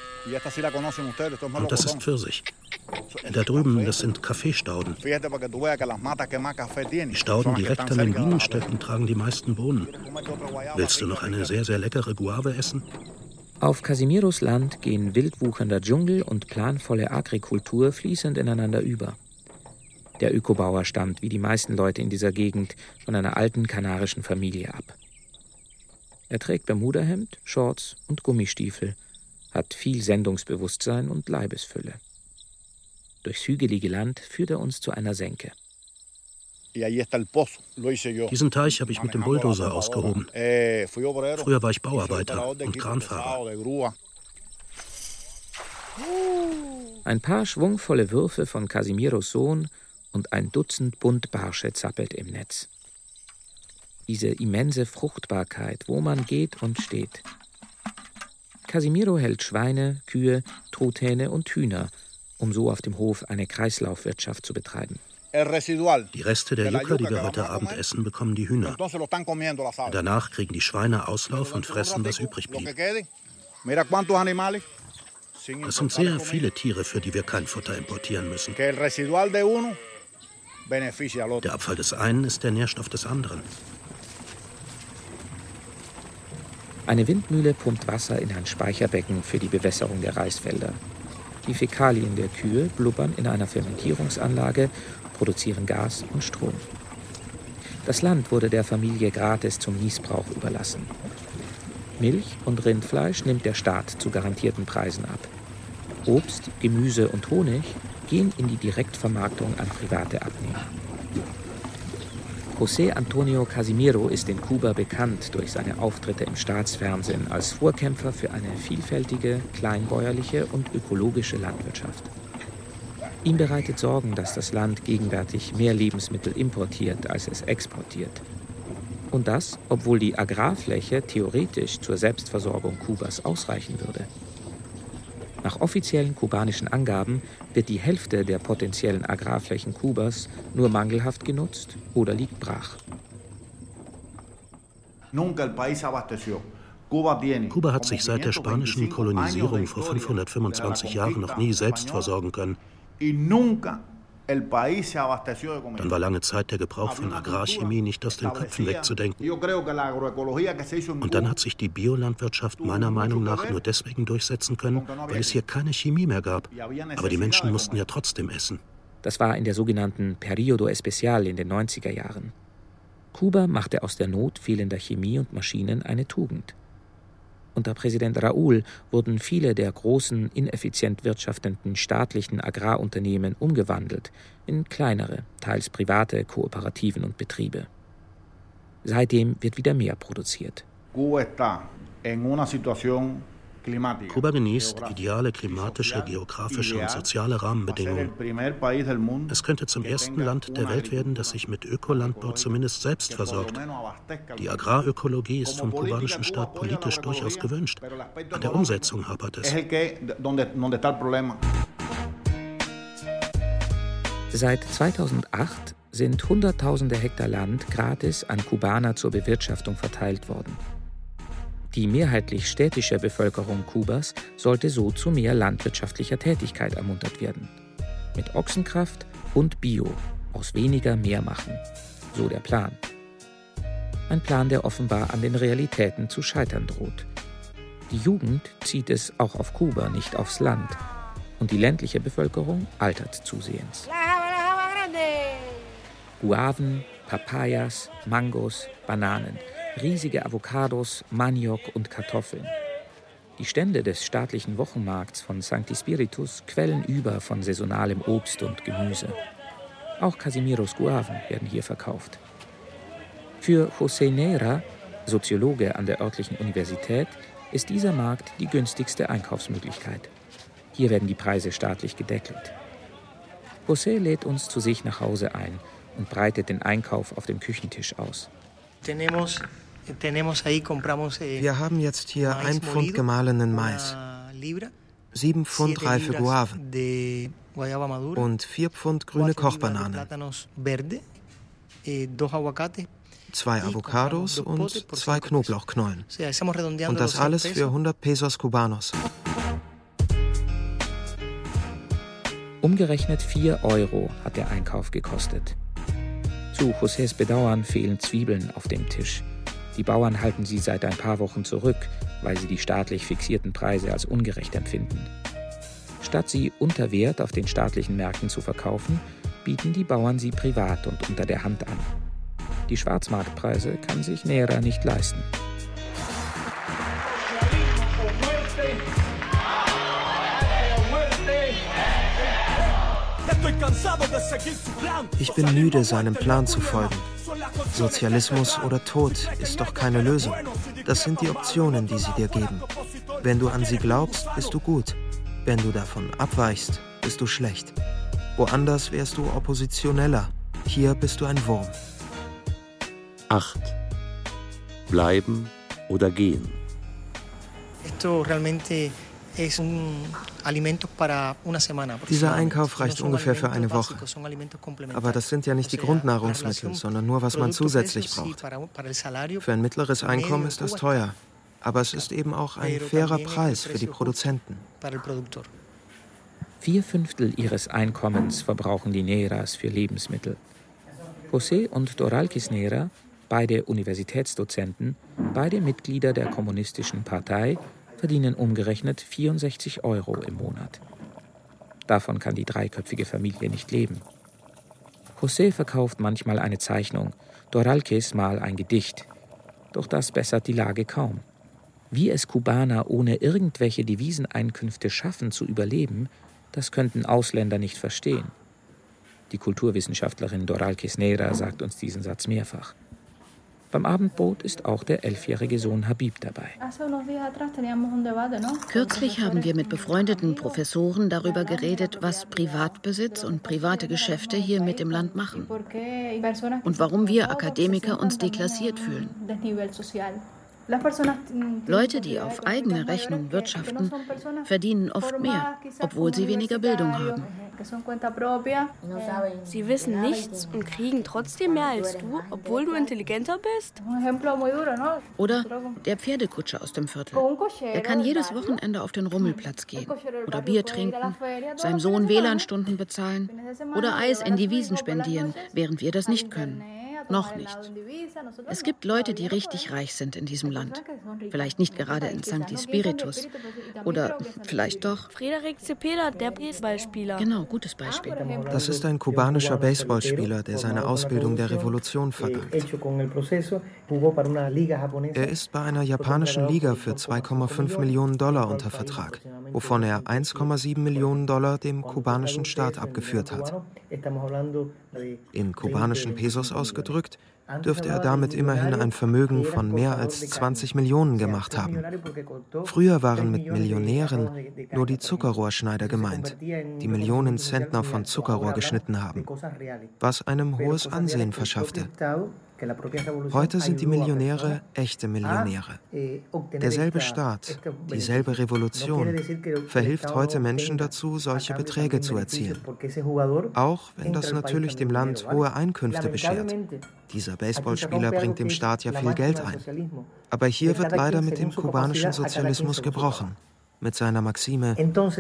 Und das ist Pfirsich. Da drüben, das sind Kaffeestauden. Die Stauden direkt an den Bienenstöcken tragen die meisten Bohnen. Willst du noch eine sehr, sehr leckere Guave essen? Auf Casimiros Land gehen wildwuchernder Dschungel und planvolle Agrikultur fließend ineinander über. Der Ökobauer stammt, wie die meisten Leute in dieser Gegend, von einer alten kanarischen Familie ab. Er trägt Bermudahemd, Shorts und Gummistiefel, hat viel Sendungsbewusstsein und Leibesfülle. Durchs hügelige Land führt er uns zu einer Senke. Diesen Teich habe ich mit dem Bulldozer ausgehoben. Früher war ich Bauarbeiter und Kranfahrer. Ein paar schwungvolle Würfe von Casimiros Sohn und ein Dutzend Buntbarsche zappelt im Netz. Diese immense Fruchtbarkeit, wo man geht und steht. Casimiro hält Schweine, Kühe, Truthähne und Hühner, um so auf dem Hof eine Kreislaufwirtschaft zu betreiben. Die Reste der Yucca, die wir heute Abend essen, bekommen die Hühner. Danach kriegen die Schweine Auslauf und fressen, was übrig blieb. Es sind sehr viele Tiere, für die wir kein Futter importieren müssen. Der Abfall des einen ist der Nährstoff des anderen. Eine Windmühle pumpt Wasser in ein Speicherbecken für die Bewässerung der Reisfelder. Die Fäkalien der Kühe blubbern in einer Fermentierungsanlage, produzieren Gas und Strom. Das Land wurde der Familie gratis zum Nießbrauch überlassen. Milch und Rindfleisch nimmt der Staat zu garantierten Preisen ab. Obst, Gemüse und Honig gehen in die Direktvermarktung an private Abnehmer. José Antonio Casimiro ist in Kuba bekannt durch seine Auftritte im Staatsfernsehen als Vorkämpfer für eine vielfältige, kleinbäuerliche und ökologische Landwirtschaft. Ihm bereitet Sorgen, dass das Land gegenwärtig mehr Lebensmittel importiert, als es exportiert. Und das, obwohl die Agrarfläche theoretisch zur Selbstversorgung Kubas ausreichen würde. Nach offiziellen kubanischen Angaben wird die Hälfte der potenziellen Agrarflächen Kubas nur mangelhaft genutzt oder liegt brach. Kuba hat sich seit der spanischen Kolonisierung vor fünfhundertfünfundzwanzig Jahren noch nie selbst versorgen können. Dann war lange Zeit der Gebrauch von Agrarchemie nicht aus den Köpfen wegzudenken. Und dann hat sich die Biolandwirtschaft meiner Meinung nach nur deswegen durchsetzen können, weil es hier keine Chemie mehr gab. Aber die Menschen mussten ja trotzdem essen. Das war in der sogenannten Periodo Especial in den neunziger Jahren. Kuba machte aus der Not fehlender Chemie und Maschinen eine Tugend. Unter Präsident Raúl wurden viele der großen, ineffizient wirtschaftenden staatlichen Agrarunternehmen umgewandelt in kleinere, teils private Kooperativen und Betriebe. Seitdem wird wieder mehr produziert. Kuba genießt ideale klimatische, geografische und soziale Rahmenbedingungen. Es könnte zum ersten Land der Welt werden, das sich mit Ökolandbau zumindest selbst versorgt. Die Agrarökologie ist vom kubanischen Staat politisch durchaus gewünscht. An der Umsetzung hapert es. Seit zweitausendacht sind Hunderttausende Hektar Land gratis an Kubaner zur Bewirtschaftung verteilt worden. Die mehrheitlich städtische Bevölkerung Kubas sollte so zu mehr landwirtschaftlicher Tätigkeit ermuntert werden. Mit Ochsenkraft und Bio, aus weniger mehr machen. So der Plan. Ein Plan, der offenbar an den Realitäten zu scheitern droht. Die Jugend zieht es auch auf Kuba, nicht aufs Land. Und die ländliche Bevölkerung altert zusehends. Guaven, Papayas, Mangos, Bananen, riesige Avocados, Maniok und Kartoffeln. Die Stände des staatlichen Wochenmarkts von Sancti Spiritus quellen über von saisonalem Obst und Gemüse. Auch Casimiros Guaven werden hier verkauft. Für José Neira, Soziologe an der örtlichen Universität, ist dieser Markt die günstigste Einkaufsmöglichkeit. Hier werden die Preise staatlich gedeckelt. José lädt uns zu sich nach Hause ein und breitet den Einkauf auf dem Küchentisch aus. Wir haben jetzt hier ein Pfund gemahlenen Mais, sieben Pfund reife Guaven und vier Pfund grüne Kochbananen, zwei Avocados und zwei Knoblauchknollen. Und das alles für hundert Pesos Cubanos. Umgerechnet vier Euro hat der Einkauf gekostet. Zu Josés Bedauern fehlen Zwiebeln auf dem Tisch. Die Bauern halten sie seit ein paar Wochen zurück, weil sie die staatlich fixierten Preise als ungerecht empfinden. Statt sie unter Wert auf den staatlichen Märkten zu verkaufen, bieten die Bauern sie privat und unter der Hand an. Die Schwarzmarktpreise kann sich Neira nicht leisten. Ich bin müde, seinem Plan zu folgen. Sozialismus oder Tod ist doch keine Lösung. Das sind die Optionen, die sie dir geben. Wenn du an sie glaubst, bist du gut. Wenn du davon abweichst, bist du schlecht. Woanders wärst du Oppositioneller. Hier bist du ein Wurm. acht. Bleiben oder gehen. Dieser Einkauf reicht ungefähr für eine Woche. Aber das sind ja nicht die Grundnahrungsmittel, sondern nur, was man zusätzlich braucht. Für ein mittleres Einkommen ist das teuer. Aber es ist eben auch ein fairer Preis für die Produzenten. Vier Fünftel ihres Einkommens verbrauchen die Neiras für Lebensmittel. José und Doralkis Neira Beide Universitätsdozenten, beide Mitglieder der Kommunistischen Partei, verdienen umgerechnet vierundsechzig Euro im Monat. Davon kann die dreiköpfige Familie nicht leben. José verkauft manchmal eine Zeichnung, Doralkes mal ein Gedicht. Doch das bessert die Lage kaum. Wie es Kubaner ohne irgendwelche Deviseneinkünfte schaffen zu überleben, das könnten Ausländer nicht verstehen. Die Kulturwissenschaftlerin Doralkes Neira sagt uns diesen Satz mehrfach. Beim Abendbrot ist auch der elfjährige Sohn Habib dabei. Kürzlich haben wir mit befreundeten Professoren darüber geredet, was Privatbesitz und private Geschäfte hier mit dem Land machen und warum wir Akademiker uns deklassiert fühlen. Leute, die auf eigene Rechnung wirtschaften, verdienen oft mehr, obwohl sie weniger Bildung haben. Sie wissen nichts und kriegen trotzdem mehr als du, obwohl du intelligenter bist? Oder der Pferdekutscher aus dem Viertel. Er kann jedes Wochenende auf den Rummelplatz gehen oder Bier trinken, seinem Sohn W L A N-Stunden bezahlen oder Eis in Devisen spendieren, während wir das nicht können. Noch nicht. Es gibt Leute, die richtig reich sind in diesem Land. Vielleicht nicht gerade in Sancti Spiritus. Oder vielleicht doch. Frederik Cepeda, der Baseballspieler. Genau, gutes Beispiel. Das ist ein kubanischer Baseballspieler, der seine Ausbildung der Revolution verdankt. Er ist bei einer japanischen Liga für zwei Komma fünf Millionen Dollar unter Vertrag, wovon er eins Komma sieben Millionen Dollar dem kubanischen Staat abgeführt hat. In kubanischen Pesos ausgedrückt, dürfte er damit immerhin ein Vermögen von mehr als zwanzig Millionen gemacht haben. Früher waren mit Millionären nur die Zuckerrohrschneider gemeint, die Millionen Zentner von Zuckerrohr geschnitten haben, was einem hohes Ansehen verschaffte. Heute sind die Millionäre echte Millionäre. Derselbe Staat, dieselbe Revolution verhilft heute Menschen dazu, solche Beträge zu erzielen. Auch wenn das natürlich dem Land hohe Einkünfte beschert. Dieser Baseballspieler bringt dem Staat ja viel Geld ein. Aber hier wird leider mit dem kubanischen Sozialismus gebrochen. Mit seiner Maxime,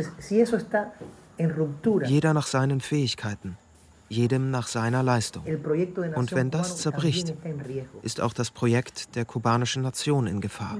jeder nach seinen Fähigkeiten. Jedem nach seiner Leistung. Und wenn das zerbricht, ist auch das Projekt der kubanischen Nation in Gefahr.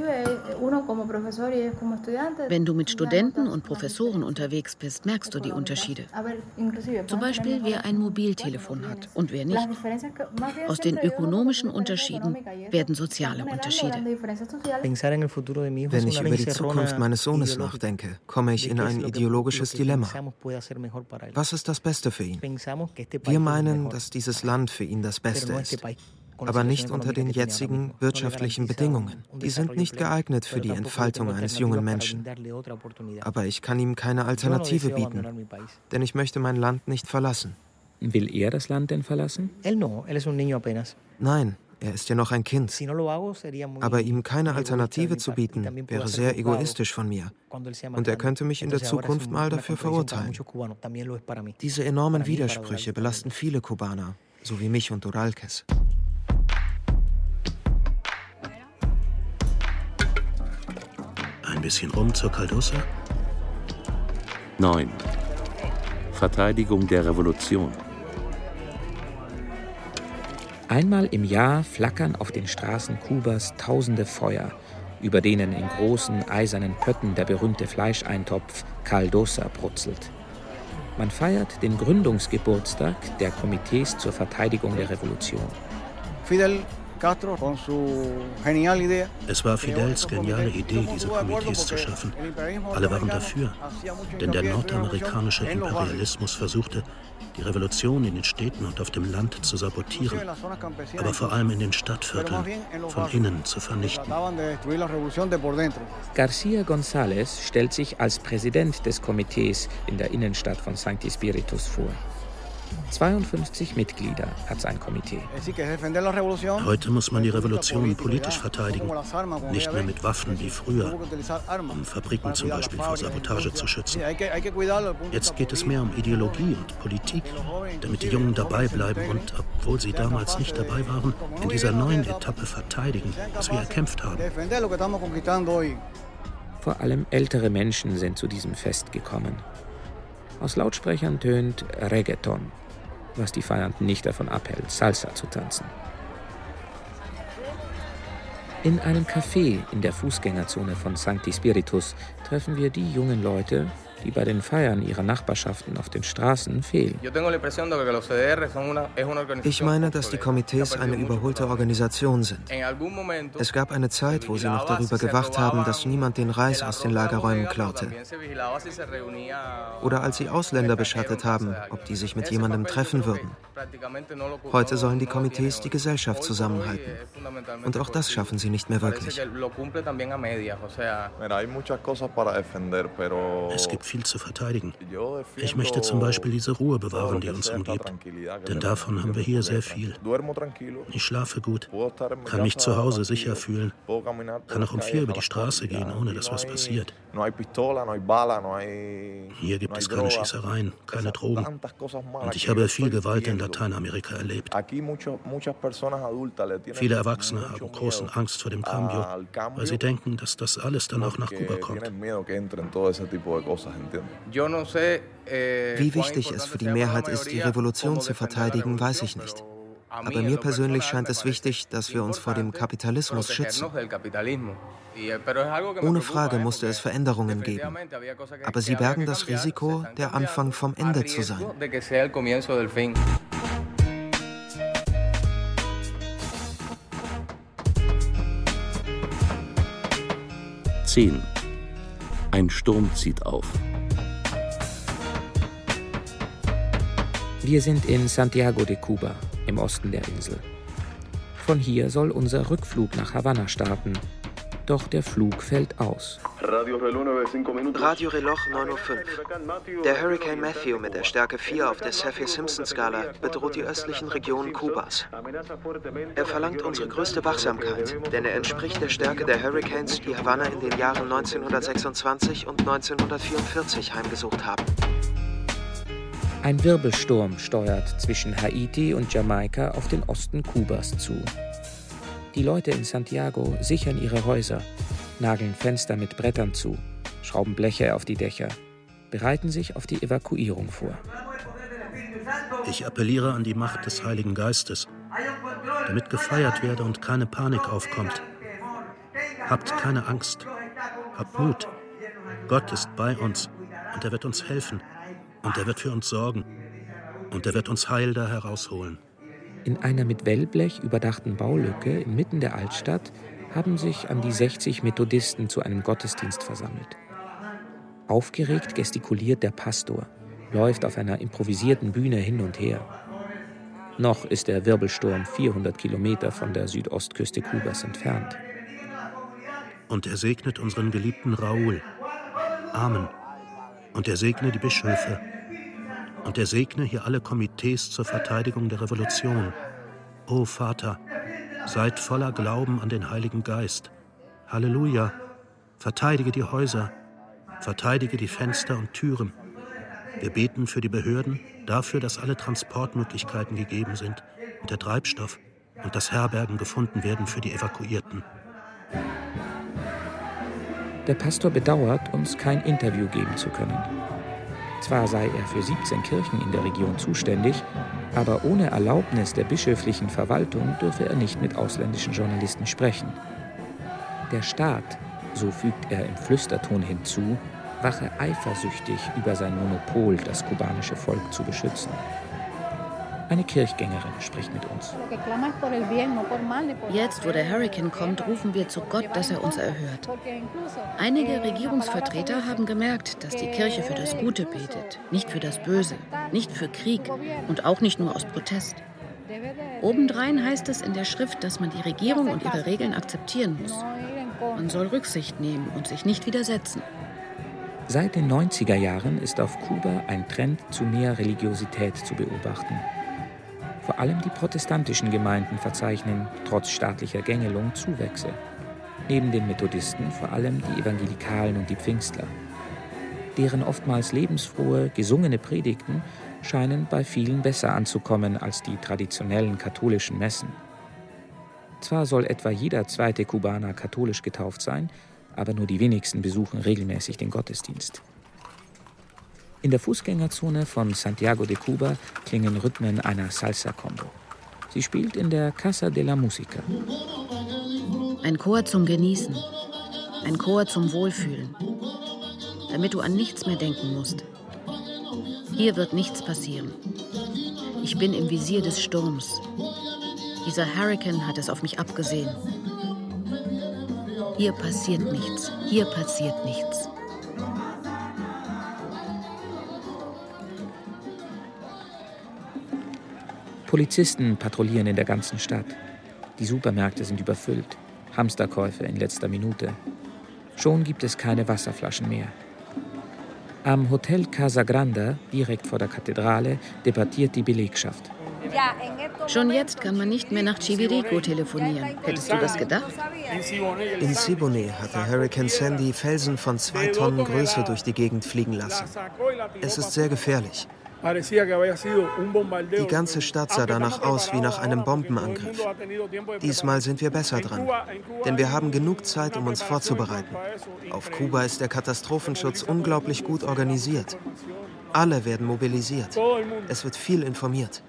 Wenn du mit Studenten und Professoren unterwegs bist, merkst du die Unterschiede. Zum Beispiel, wer ein Mobiltelefon hat und wer nicht. Aus den ökonomischen Unterschieden werden soziale Unterschiede. Wenn ich über die Zukunft meines Sohnes nachdenke, komme ich in ein ideologisches Dilemma. Was ist das Beste für ihn? Wir meinen, dass dieses Land für ihn das Beste ist, aber nicht unter den jetzigen wirtschaftlichen Bedingungen. Die sind nicht geeignet für die Entfaltung eines jungen Menschen. Aber ich kann ihm keine Alternative bieten, denn ich möchte mein Land nicht verlassen. Will er das Land denn verlassen? Nein, er ist ja noch ein Kind. Aber ihm keine Alternative zu bieten, wäre sehr egoistisch von mir. Und er könnte mich in der Zukunft mal dafür verurteilen. Diese enormen Widersprüche belasten viele Kubaner, so wie mich und Doralkes. Ein bisschen rum zur Caldosa. neun. Verteidigung der Revolution. Einmal im Jahr flackern auf den Straßen Kubas tausende Feuer, über denen in großen eisernen Pötten der berühmte Fleischeintopf Caldosa brutzelt. Man feiert den Gründungsgeburtstag der Komitees zur Verteidigung der Revolution. Fidel Castro con su genial idea. Es war Fidels geniale Idee, diese Komitees zu schaffen. Alle waren dafür, denn der nordamerikanische Imperialismus versuchte, die Revolution in den Städten und auf dem Land zu sabotieren, aber vor allem in den Stadtvierteln von innen zu vernichten. García González stellt sich als Präsident des Komitees in der Innenstadt von Sancti Spiritus vor. zweiundfünfzig Mitglieder hat sein Komitee. Heute muss man die Revolution politisch verteidigen, nicht mehr mit Waffen wie früher, um Fabriken zum Beispiel vor Sabotage zu schützen. Jetzt geht es mehr um Ideologie und Politik, damit die Jungen dabei bleiben und, obwohl sie damals nicht dabei waren, in dieser neuen Etappe verteidigen, was wir erkämpft haben. Vor allem ältere Menschen sind zu diesem Fest gekommen. Aus Lautsprechern tönt Reggaeton, was die Feiernden nicht davon abhält, Salsa zu tanzen. In einem Café in der Fußgängerzone von Sancti Spiritus treffen wir die jungen Leute, die bei den Feiern ihrer Nachbarschaften auf den Straßen fehlen. Ich meine, dass die Komitees eine überholte Organisation sind. Es gab eine Zeit, wo sie noch darüber gewacht haben, dass niemand den Reis aus den Lagerräumen klaute. Oder als sie Ausländer beschattet haben, ob die sich mit jemandem treffen würden. Heute sollen die Komitees die Gesellschaft zusammenhalten. Und auch das schaffen sie nicht mehr wirklich. Es gibt viel zu verteidigen. Ich möchte zum Beispiel diese Ruhe bewahren, die uns umgibt. Denn davon haben wir hier sehr viel. Ich schlafe gut, kann mich zu Hause sicher fühlen, kann auch um vier über die Straße gehen, ohne dass was passiert. Hier gibt es keine Schießereien, keine Drogen. Und ich habe viel Gewalt in Lateinamerika erlebt. Viele Erwachsene haben große Angst vor dem Cambio, weil sie denken, dass das alles dann auch nach Kuba kommt. Wie wichtig es für die Mehrheit ist, die Revolution zu verteidigen, weiß ich nicht. Aber mir persönlich scheint es wichtig, dass wir uns vor dem Kapitalismus schützen. Ohne Frage musste es Veränderungen geben. Aber sie bergen das Risiko, der Anfang vom Ende zu sein. zehn. Ein Sturm zieht auf. Wir sind in Santiago de Cuba, im Osten der Insel. Von hier soll unser Rückflug nach Havanna starten. Doch der Flug fällt aus. Radio Reloj neun Uhr fünf. Der Hurricane Matthew mit der Stärke vier auf der Saffir-Simpson-Skala bedroht die östlichen Regionen Kubas. Er verlangt unsere größte Wachsamkeit, denn er entspricht der Stärke der Hurricanes, die Havanna in den Jahren neunzehnhundertsechsundzwanzig und neunzehnhundertvierundvierzig heimgesucht haben. Ein Wirbelsturm steuert zwischen Haiti und Jamaika auf den Osten Kubas zu. Die Leute in Santiago sichern ihre Häuser, nageln Fenster mit Brettern zu, schrauben Bleche auf die Dächer, bereiten sich auf die Evakuierung vor. Ich appelliere an die Macht des Heiligen Geistes, damit gefeiert werde und keine Panik aufkommt. Habt keine Angst, habt Mut. Gott ist bei uns und er wird uns helfen und er wird für uns sorgen und er wird uns heil da herausholen. In einer mit Wellblech überdachten Baulücke inmitten der Altstadt haben sich an die sechzig Methodisten zu einem Gottesdienst versammelt. Aufgeregt gestikuliert der Pastor, läuft auf einer improvisierten Bühne hin und her. Noch ist der Wirbelsturm vierhundert Kilometer von der Südostküste Kubas entfernt. Und er segnet unseren geliebten Raúl. Amen. Und er segne die Bischöfe. Und er segne hier alle Komitees zur Verteidigung der Revolution. O Vater, seid voller Glauben an den Heiligen Geist. Halleluja. Verteidige die Häuser. Verteidige die Fenster und Türen. Wir beten für die Behörden, dafür, dass alle Transportmöglichkeiten gegeben sind und der Treibstoff und das Herbergen gefunden werden für die Evakuierten. Der Pastor bedauert, uns kein Interview geben zu können. Zwar sei er für siebzehn Kirchen in der Region zuständig, aber ohne Erlaubnis der bischöflichen Verwaltung dürfe er nicht mit ausländischen Journalisten sprechen. Der Staat, so fügt er im Flüsterton hinzu, wache eifersüchtig über sein Monopol, das kubanische Volk zu beschützen. Eine Kirchgängerin spricht mit uns. Jetzt, wo der Hurrikan kommt, rufen wir zu Gott, dass er uns erhört. Einige Regierungsvertreter haben gemerkt, dass die Kirche für das Gute betet, nicht für das Böse, nicht für Krieg und auch nicht nur aus Protest. Obendrein heißt es in der Schrift, dass man die Regierung und ihre Regeln akzeptieren muss. Man soll Rücksicht nehmen und sich nicht widersetzen. Seit den neunziger Jahren ist auf Kuba ein Trend zu mehr Religiosität zu beobachten. Vor allem die protestantischen Gemeinden verzeichnen trotz staatlicher Gängelung Zuwächse. Neben den Methodisten vor allem die Evangelikalen und die Pfingstler. Deren oftmals lebensfrohe, gesungene Predigten scheinen bei vielen besser anzukommen als die traditionellen katholischen Messen. Zwar soll etwa jeder zweite Kubaner katholisch getauft sein, aber nur die wenigsten besuchen regelmäßig den Gottesdienst. In der Fußgängerzone von Santiago de Cuba klingen Rhythmen einer Salsa-Combo. Sie spielt in der Casa de la Música. Ein Chor zum Genießen. Ein Chor zum Wohlfühlen. Damit du an nichts mehr denken musst. Hier wird nichts passieren. Ich bin im Visier des Sturms. Dieser Hurrikan hat es auf mich abgesehen. Hier passiert nichts. Hier passiert nichts. Polizisten patrouillieren in der ganzen Stadt. Die Supermärkte sind überfüllt. Hamsterkäufe in letzter Minute. Schon gibt es keine Wasserflaschen mehr. Am Hotel Casa Grande, direkt vor der Kathedrale, debattiert die Belegschaft. Schon jetzt kann man nicht mehr nach Chivirico telefonieren. Hättest du das gedacht? In Siboney hat der Hurrikan Sandy Felsen von zwei Tonnen Größe durch die Gegend fliegen lassen. Es ist sehr gefährlich. Die ganze Stadt sah danach aus wie nach einem Bombenangriff. Diesmal sind wir besser dran, denn wir haben genug Zeit, um uns vorzubereiten. Auf Kuba ist der Katastrophenschutz unglaublich gut organisiert. Alle werden mobilisiert. Es wird viel informiert.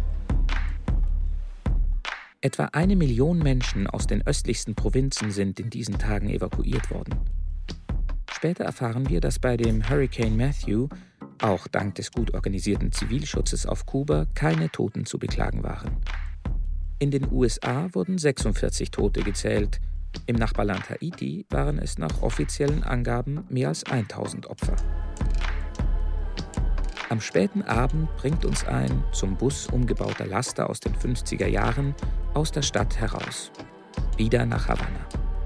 Etwa eine Million Menschen aus den östlichsten Provinzen sind in diesen Tagen evakuiert worden. Später erfahren wir, dass bei dem Hurricane Matthew, auch dank des gut organisierten Zivilschutzes auf Kuba, keine Toten zu beklagen waren. In den U S A wurden sechsundvierzig Tote gezählt. Im Nachbarland Haiti waren es nach offiziellen Angaben mehr als tausend Opfer. Am späten Abend bringt uns ein zum Bus umgebauter Laster aus den fünfziger Jahren aus der Stadt heraus. Wieder nach Havanna.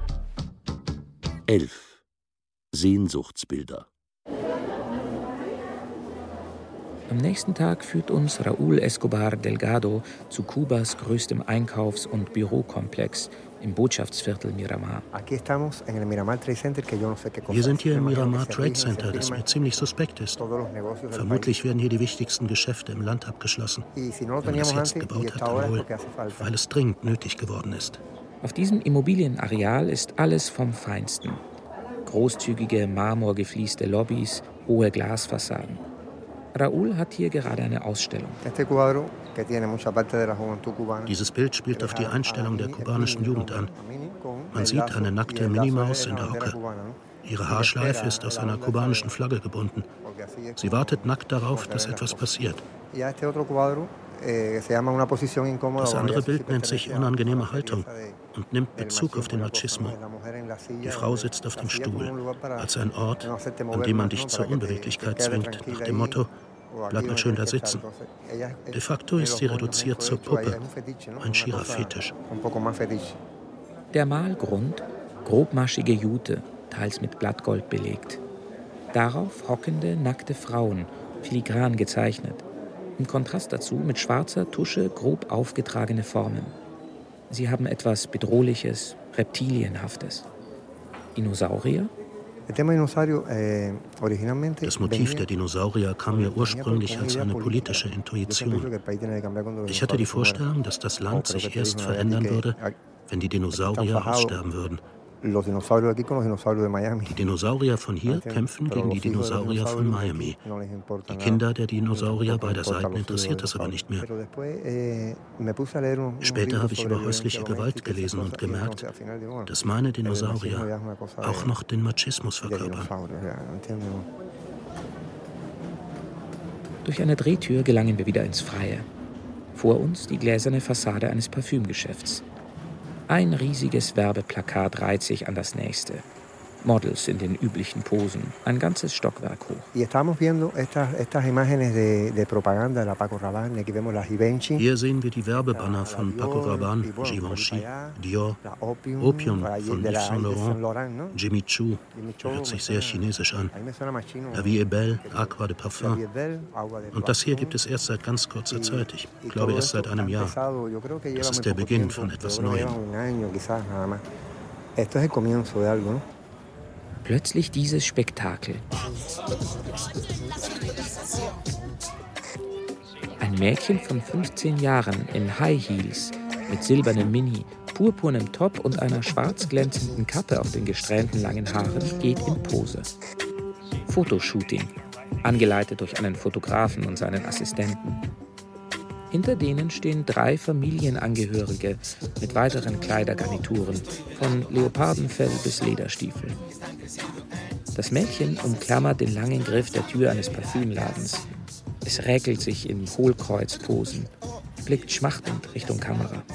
elf. Sehnsuchtsbilder. Am nächsten Tag führt uns Raúl Escobar Delgado zu Kubas größtem Einkaufs- und Bürokomplex im Botschaftsviertel Miramar. Wir sind hier im Miramar Trade Center, das mir ziemlich suspekt ist. Vermutlich werden hier die wichtigsten Geschäfte im Land abgeschlossen. Wenn man es jetzt gebaut hat, dann wohl, weil es dringend nötig geworden ist. Auf diesem Immobilienareal ist alles vom Feinsten. Großzügige, marmorgeflieste Lobbys, hohe Glasfassaden. Raúl hat hier gerade eine Ausstellung. Dieses Bild spielt auf die Einstellung der kubanischen Jugend an. Man sieht eine nackte Minimaus in der Hocke. Ihre Haarschleife ist aus einer kubanischen Flagge gebunden. Sie wartet nackt darauf, dass etwas passiert. Das andere Bild nennt sich unangenehme Haltung und nimmt Bezug auf den Machismo. Die Frau sitzt auf dem Stuhl, als ein Ort, an dem man dich zur Unbeweglichkeit zwingt, nach dem Motto, bleib mal schön da sitzen. De facto ist sie reduziert zur Puppe, ein schierer Fetisch. Der Malgrund, grobmaschige Jute, teils mit Blattgold belegt. Darauf hockende, nackte Frauen, filigran gezeichnet. Im Kontrast dazu mit schwarzer Tusche grob aufgetragene Formen. Sie haben etwas Bedrohliches, Reptilienhaftes. Dinosaurier? Das Motiv der Dinosaurier kam mir ursprünglich als eine politische Intuition. Ich hatte die Vorstellung, dass das Land sich erst verändern würde, wenn die Dinosaurier aussterben würden. Die Dinosaurier von hier kämpfen gegen die Dinosaurier von Miami. Die Kinder der Dinosaurier beider Seiten interessiert das aber nicht mehr. Später habe ich über häusliche Gewalt gelesen und gemerkt, dass meine Dinosaurier auch noch den Machismus verkörpern. Durch eine Drehtür gelangen wir wieder ins Freie. Vor uns die gläserne Fassade eines Parfümgeschäfts. Ein riesiges Werbeplakat reiht sich an das nächste. Models in den üblichen Posen, ein ganzes Stockwerk hoch. Hier sehen wir die Werbebanner von Paco Rabanne, Givenchy, Dior, Opium von Yves Saint Laurent, Jimmy Choo, hört sich sehr chinesisch an, La Vie est Belle, Aqua de Parfum. Und das hier gibt es erst seit ganz kurzer Zeit, ich glaube erst seit einem Jahr. Das ist der Beginn von etwas Neuem. Plötzlich dieses Spektakel. Ein Mädchen von fünfzehn Jahren in High Heels mit silbernem Mini, purpurnem Top und einer schwarz glänzenden Kappe auf den gesträhnten langen Haaren geht in Pose. Fotoshooting, angeleitet durch einen Fotografen und seinen Assistenten. Hinter denen stehen drei Familienangehörige mit weiteren Kleidergarnituren, von Leopardenfell bis Lederstiefel. Das Mädchen umklammert den langen Griff der Tür eines Parfümladens. Es räkelt sich in Hohlkreuzposen, blickt schmachtend Richtung Kamera.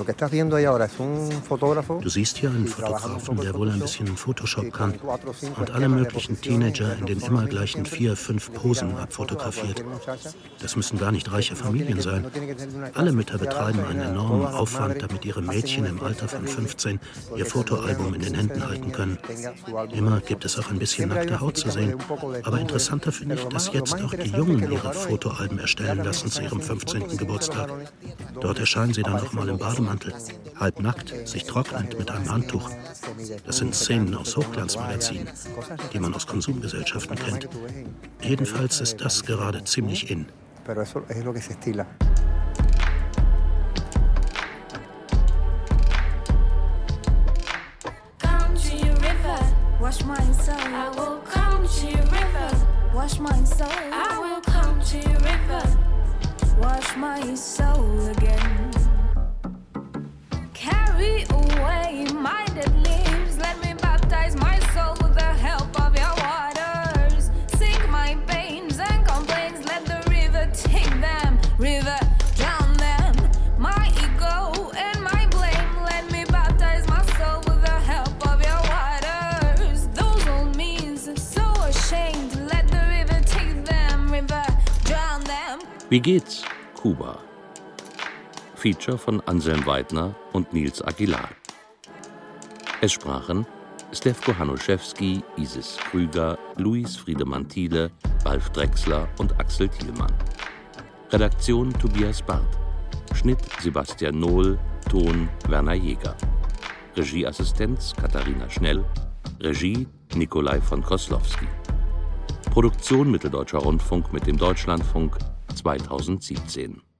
Du siehst hier einen Fotografen, der wohl ein bisschen Photoshop kann und alle möglichen Teenager in den immer gleichen vier, fünf Posen abfotografiert. Das müssen gar nicht reiche Familien sein. Alle Mütter betreiben einen enormen Aufwand, damit ihre Mädchen im Alter von fünfzehn ihr Fotoalbum in den Händen halten können. Immer gibt es auch ein bisschen nackte Haut zu sehen. Aber interessanter finde ich, dass jetzt auch die Jungen ihre Fotoalben erstellen lassen zu ihrem fünfzehnten Geburtstag. Dort erscheinen sie dann auch mal im Bademantel, halbnackt, sich trocknend mit einem Handtuch. Das sind Szenen aus Hochglanzmagazinen, die man aus Konsumgesellschaften kennt. Jedenfalls ist das gerade ziemlich in. Wash my soul. I will come to your river. Wash my soul. I will come to your river. Wash my soul again. Carry away my dead leaves. Let me baptize my soul with the help of your waters. Sink my pains and complaints. Let the river take them. River, drown them. My ego and my blame. Let me baptize my soul with the help of your waters. Those old means so ashamed. Let the river take them. River, drown them. Wie geht's, Kuba? Feature von Anselm Weidner und Nils Aguilar. Es sprachen Stefko Hanuszewski, Isis Krüger, Luis Friedemann Thiele, Ralf Drechsler und Axel Thielmann. Redaktion Tobias Barth. Schnitt Sebastian Nohl, Ton Werner Jäger. Regieassistenz Katharina Schnell. Regie Nikolai von Koslowski. Produktion Mitteldeutscher Rundfunk mit dem Deutschlandfunk zweitausendsiebzehn.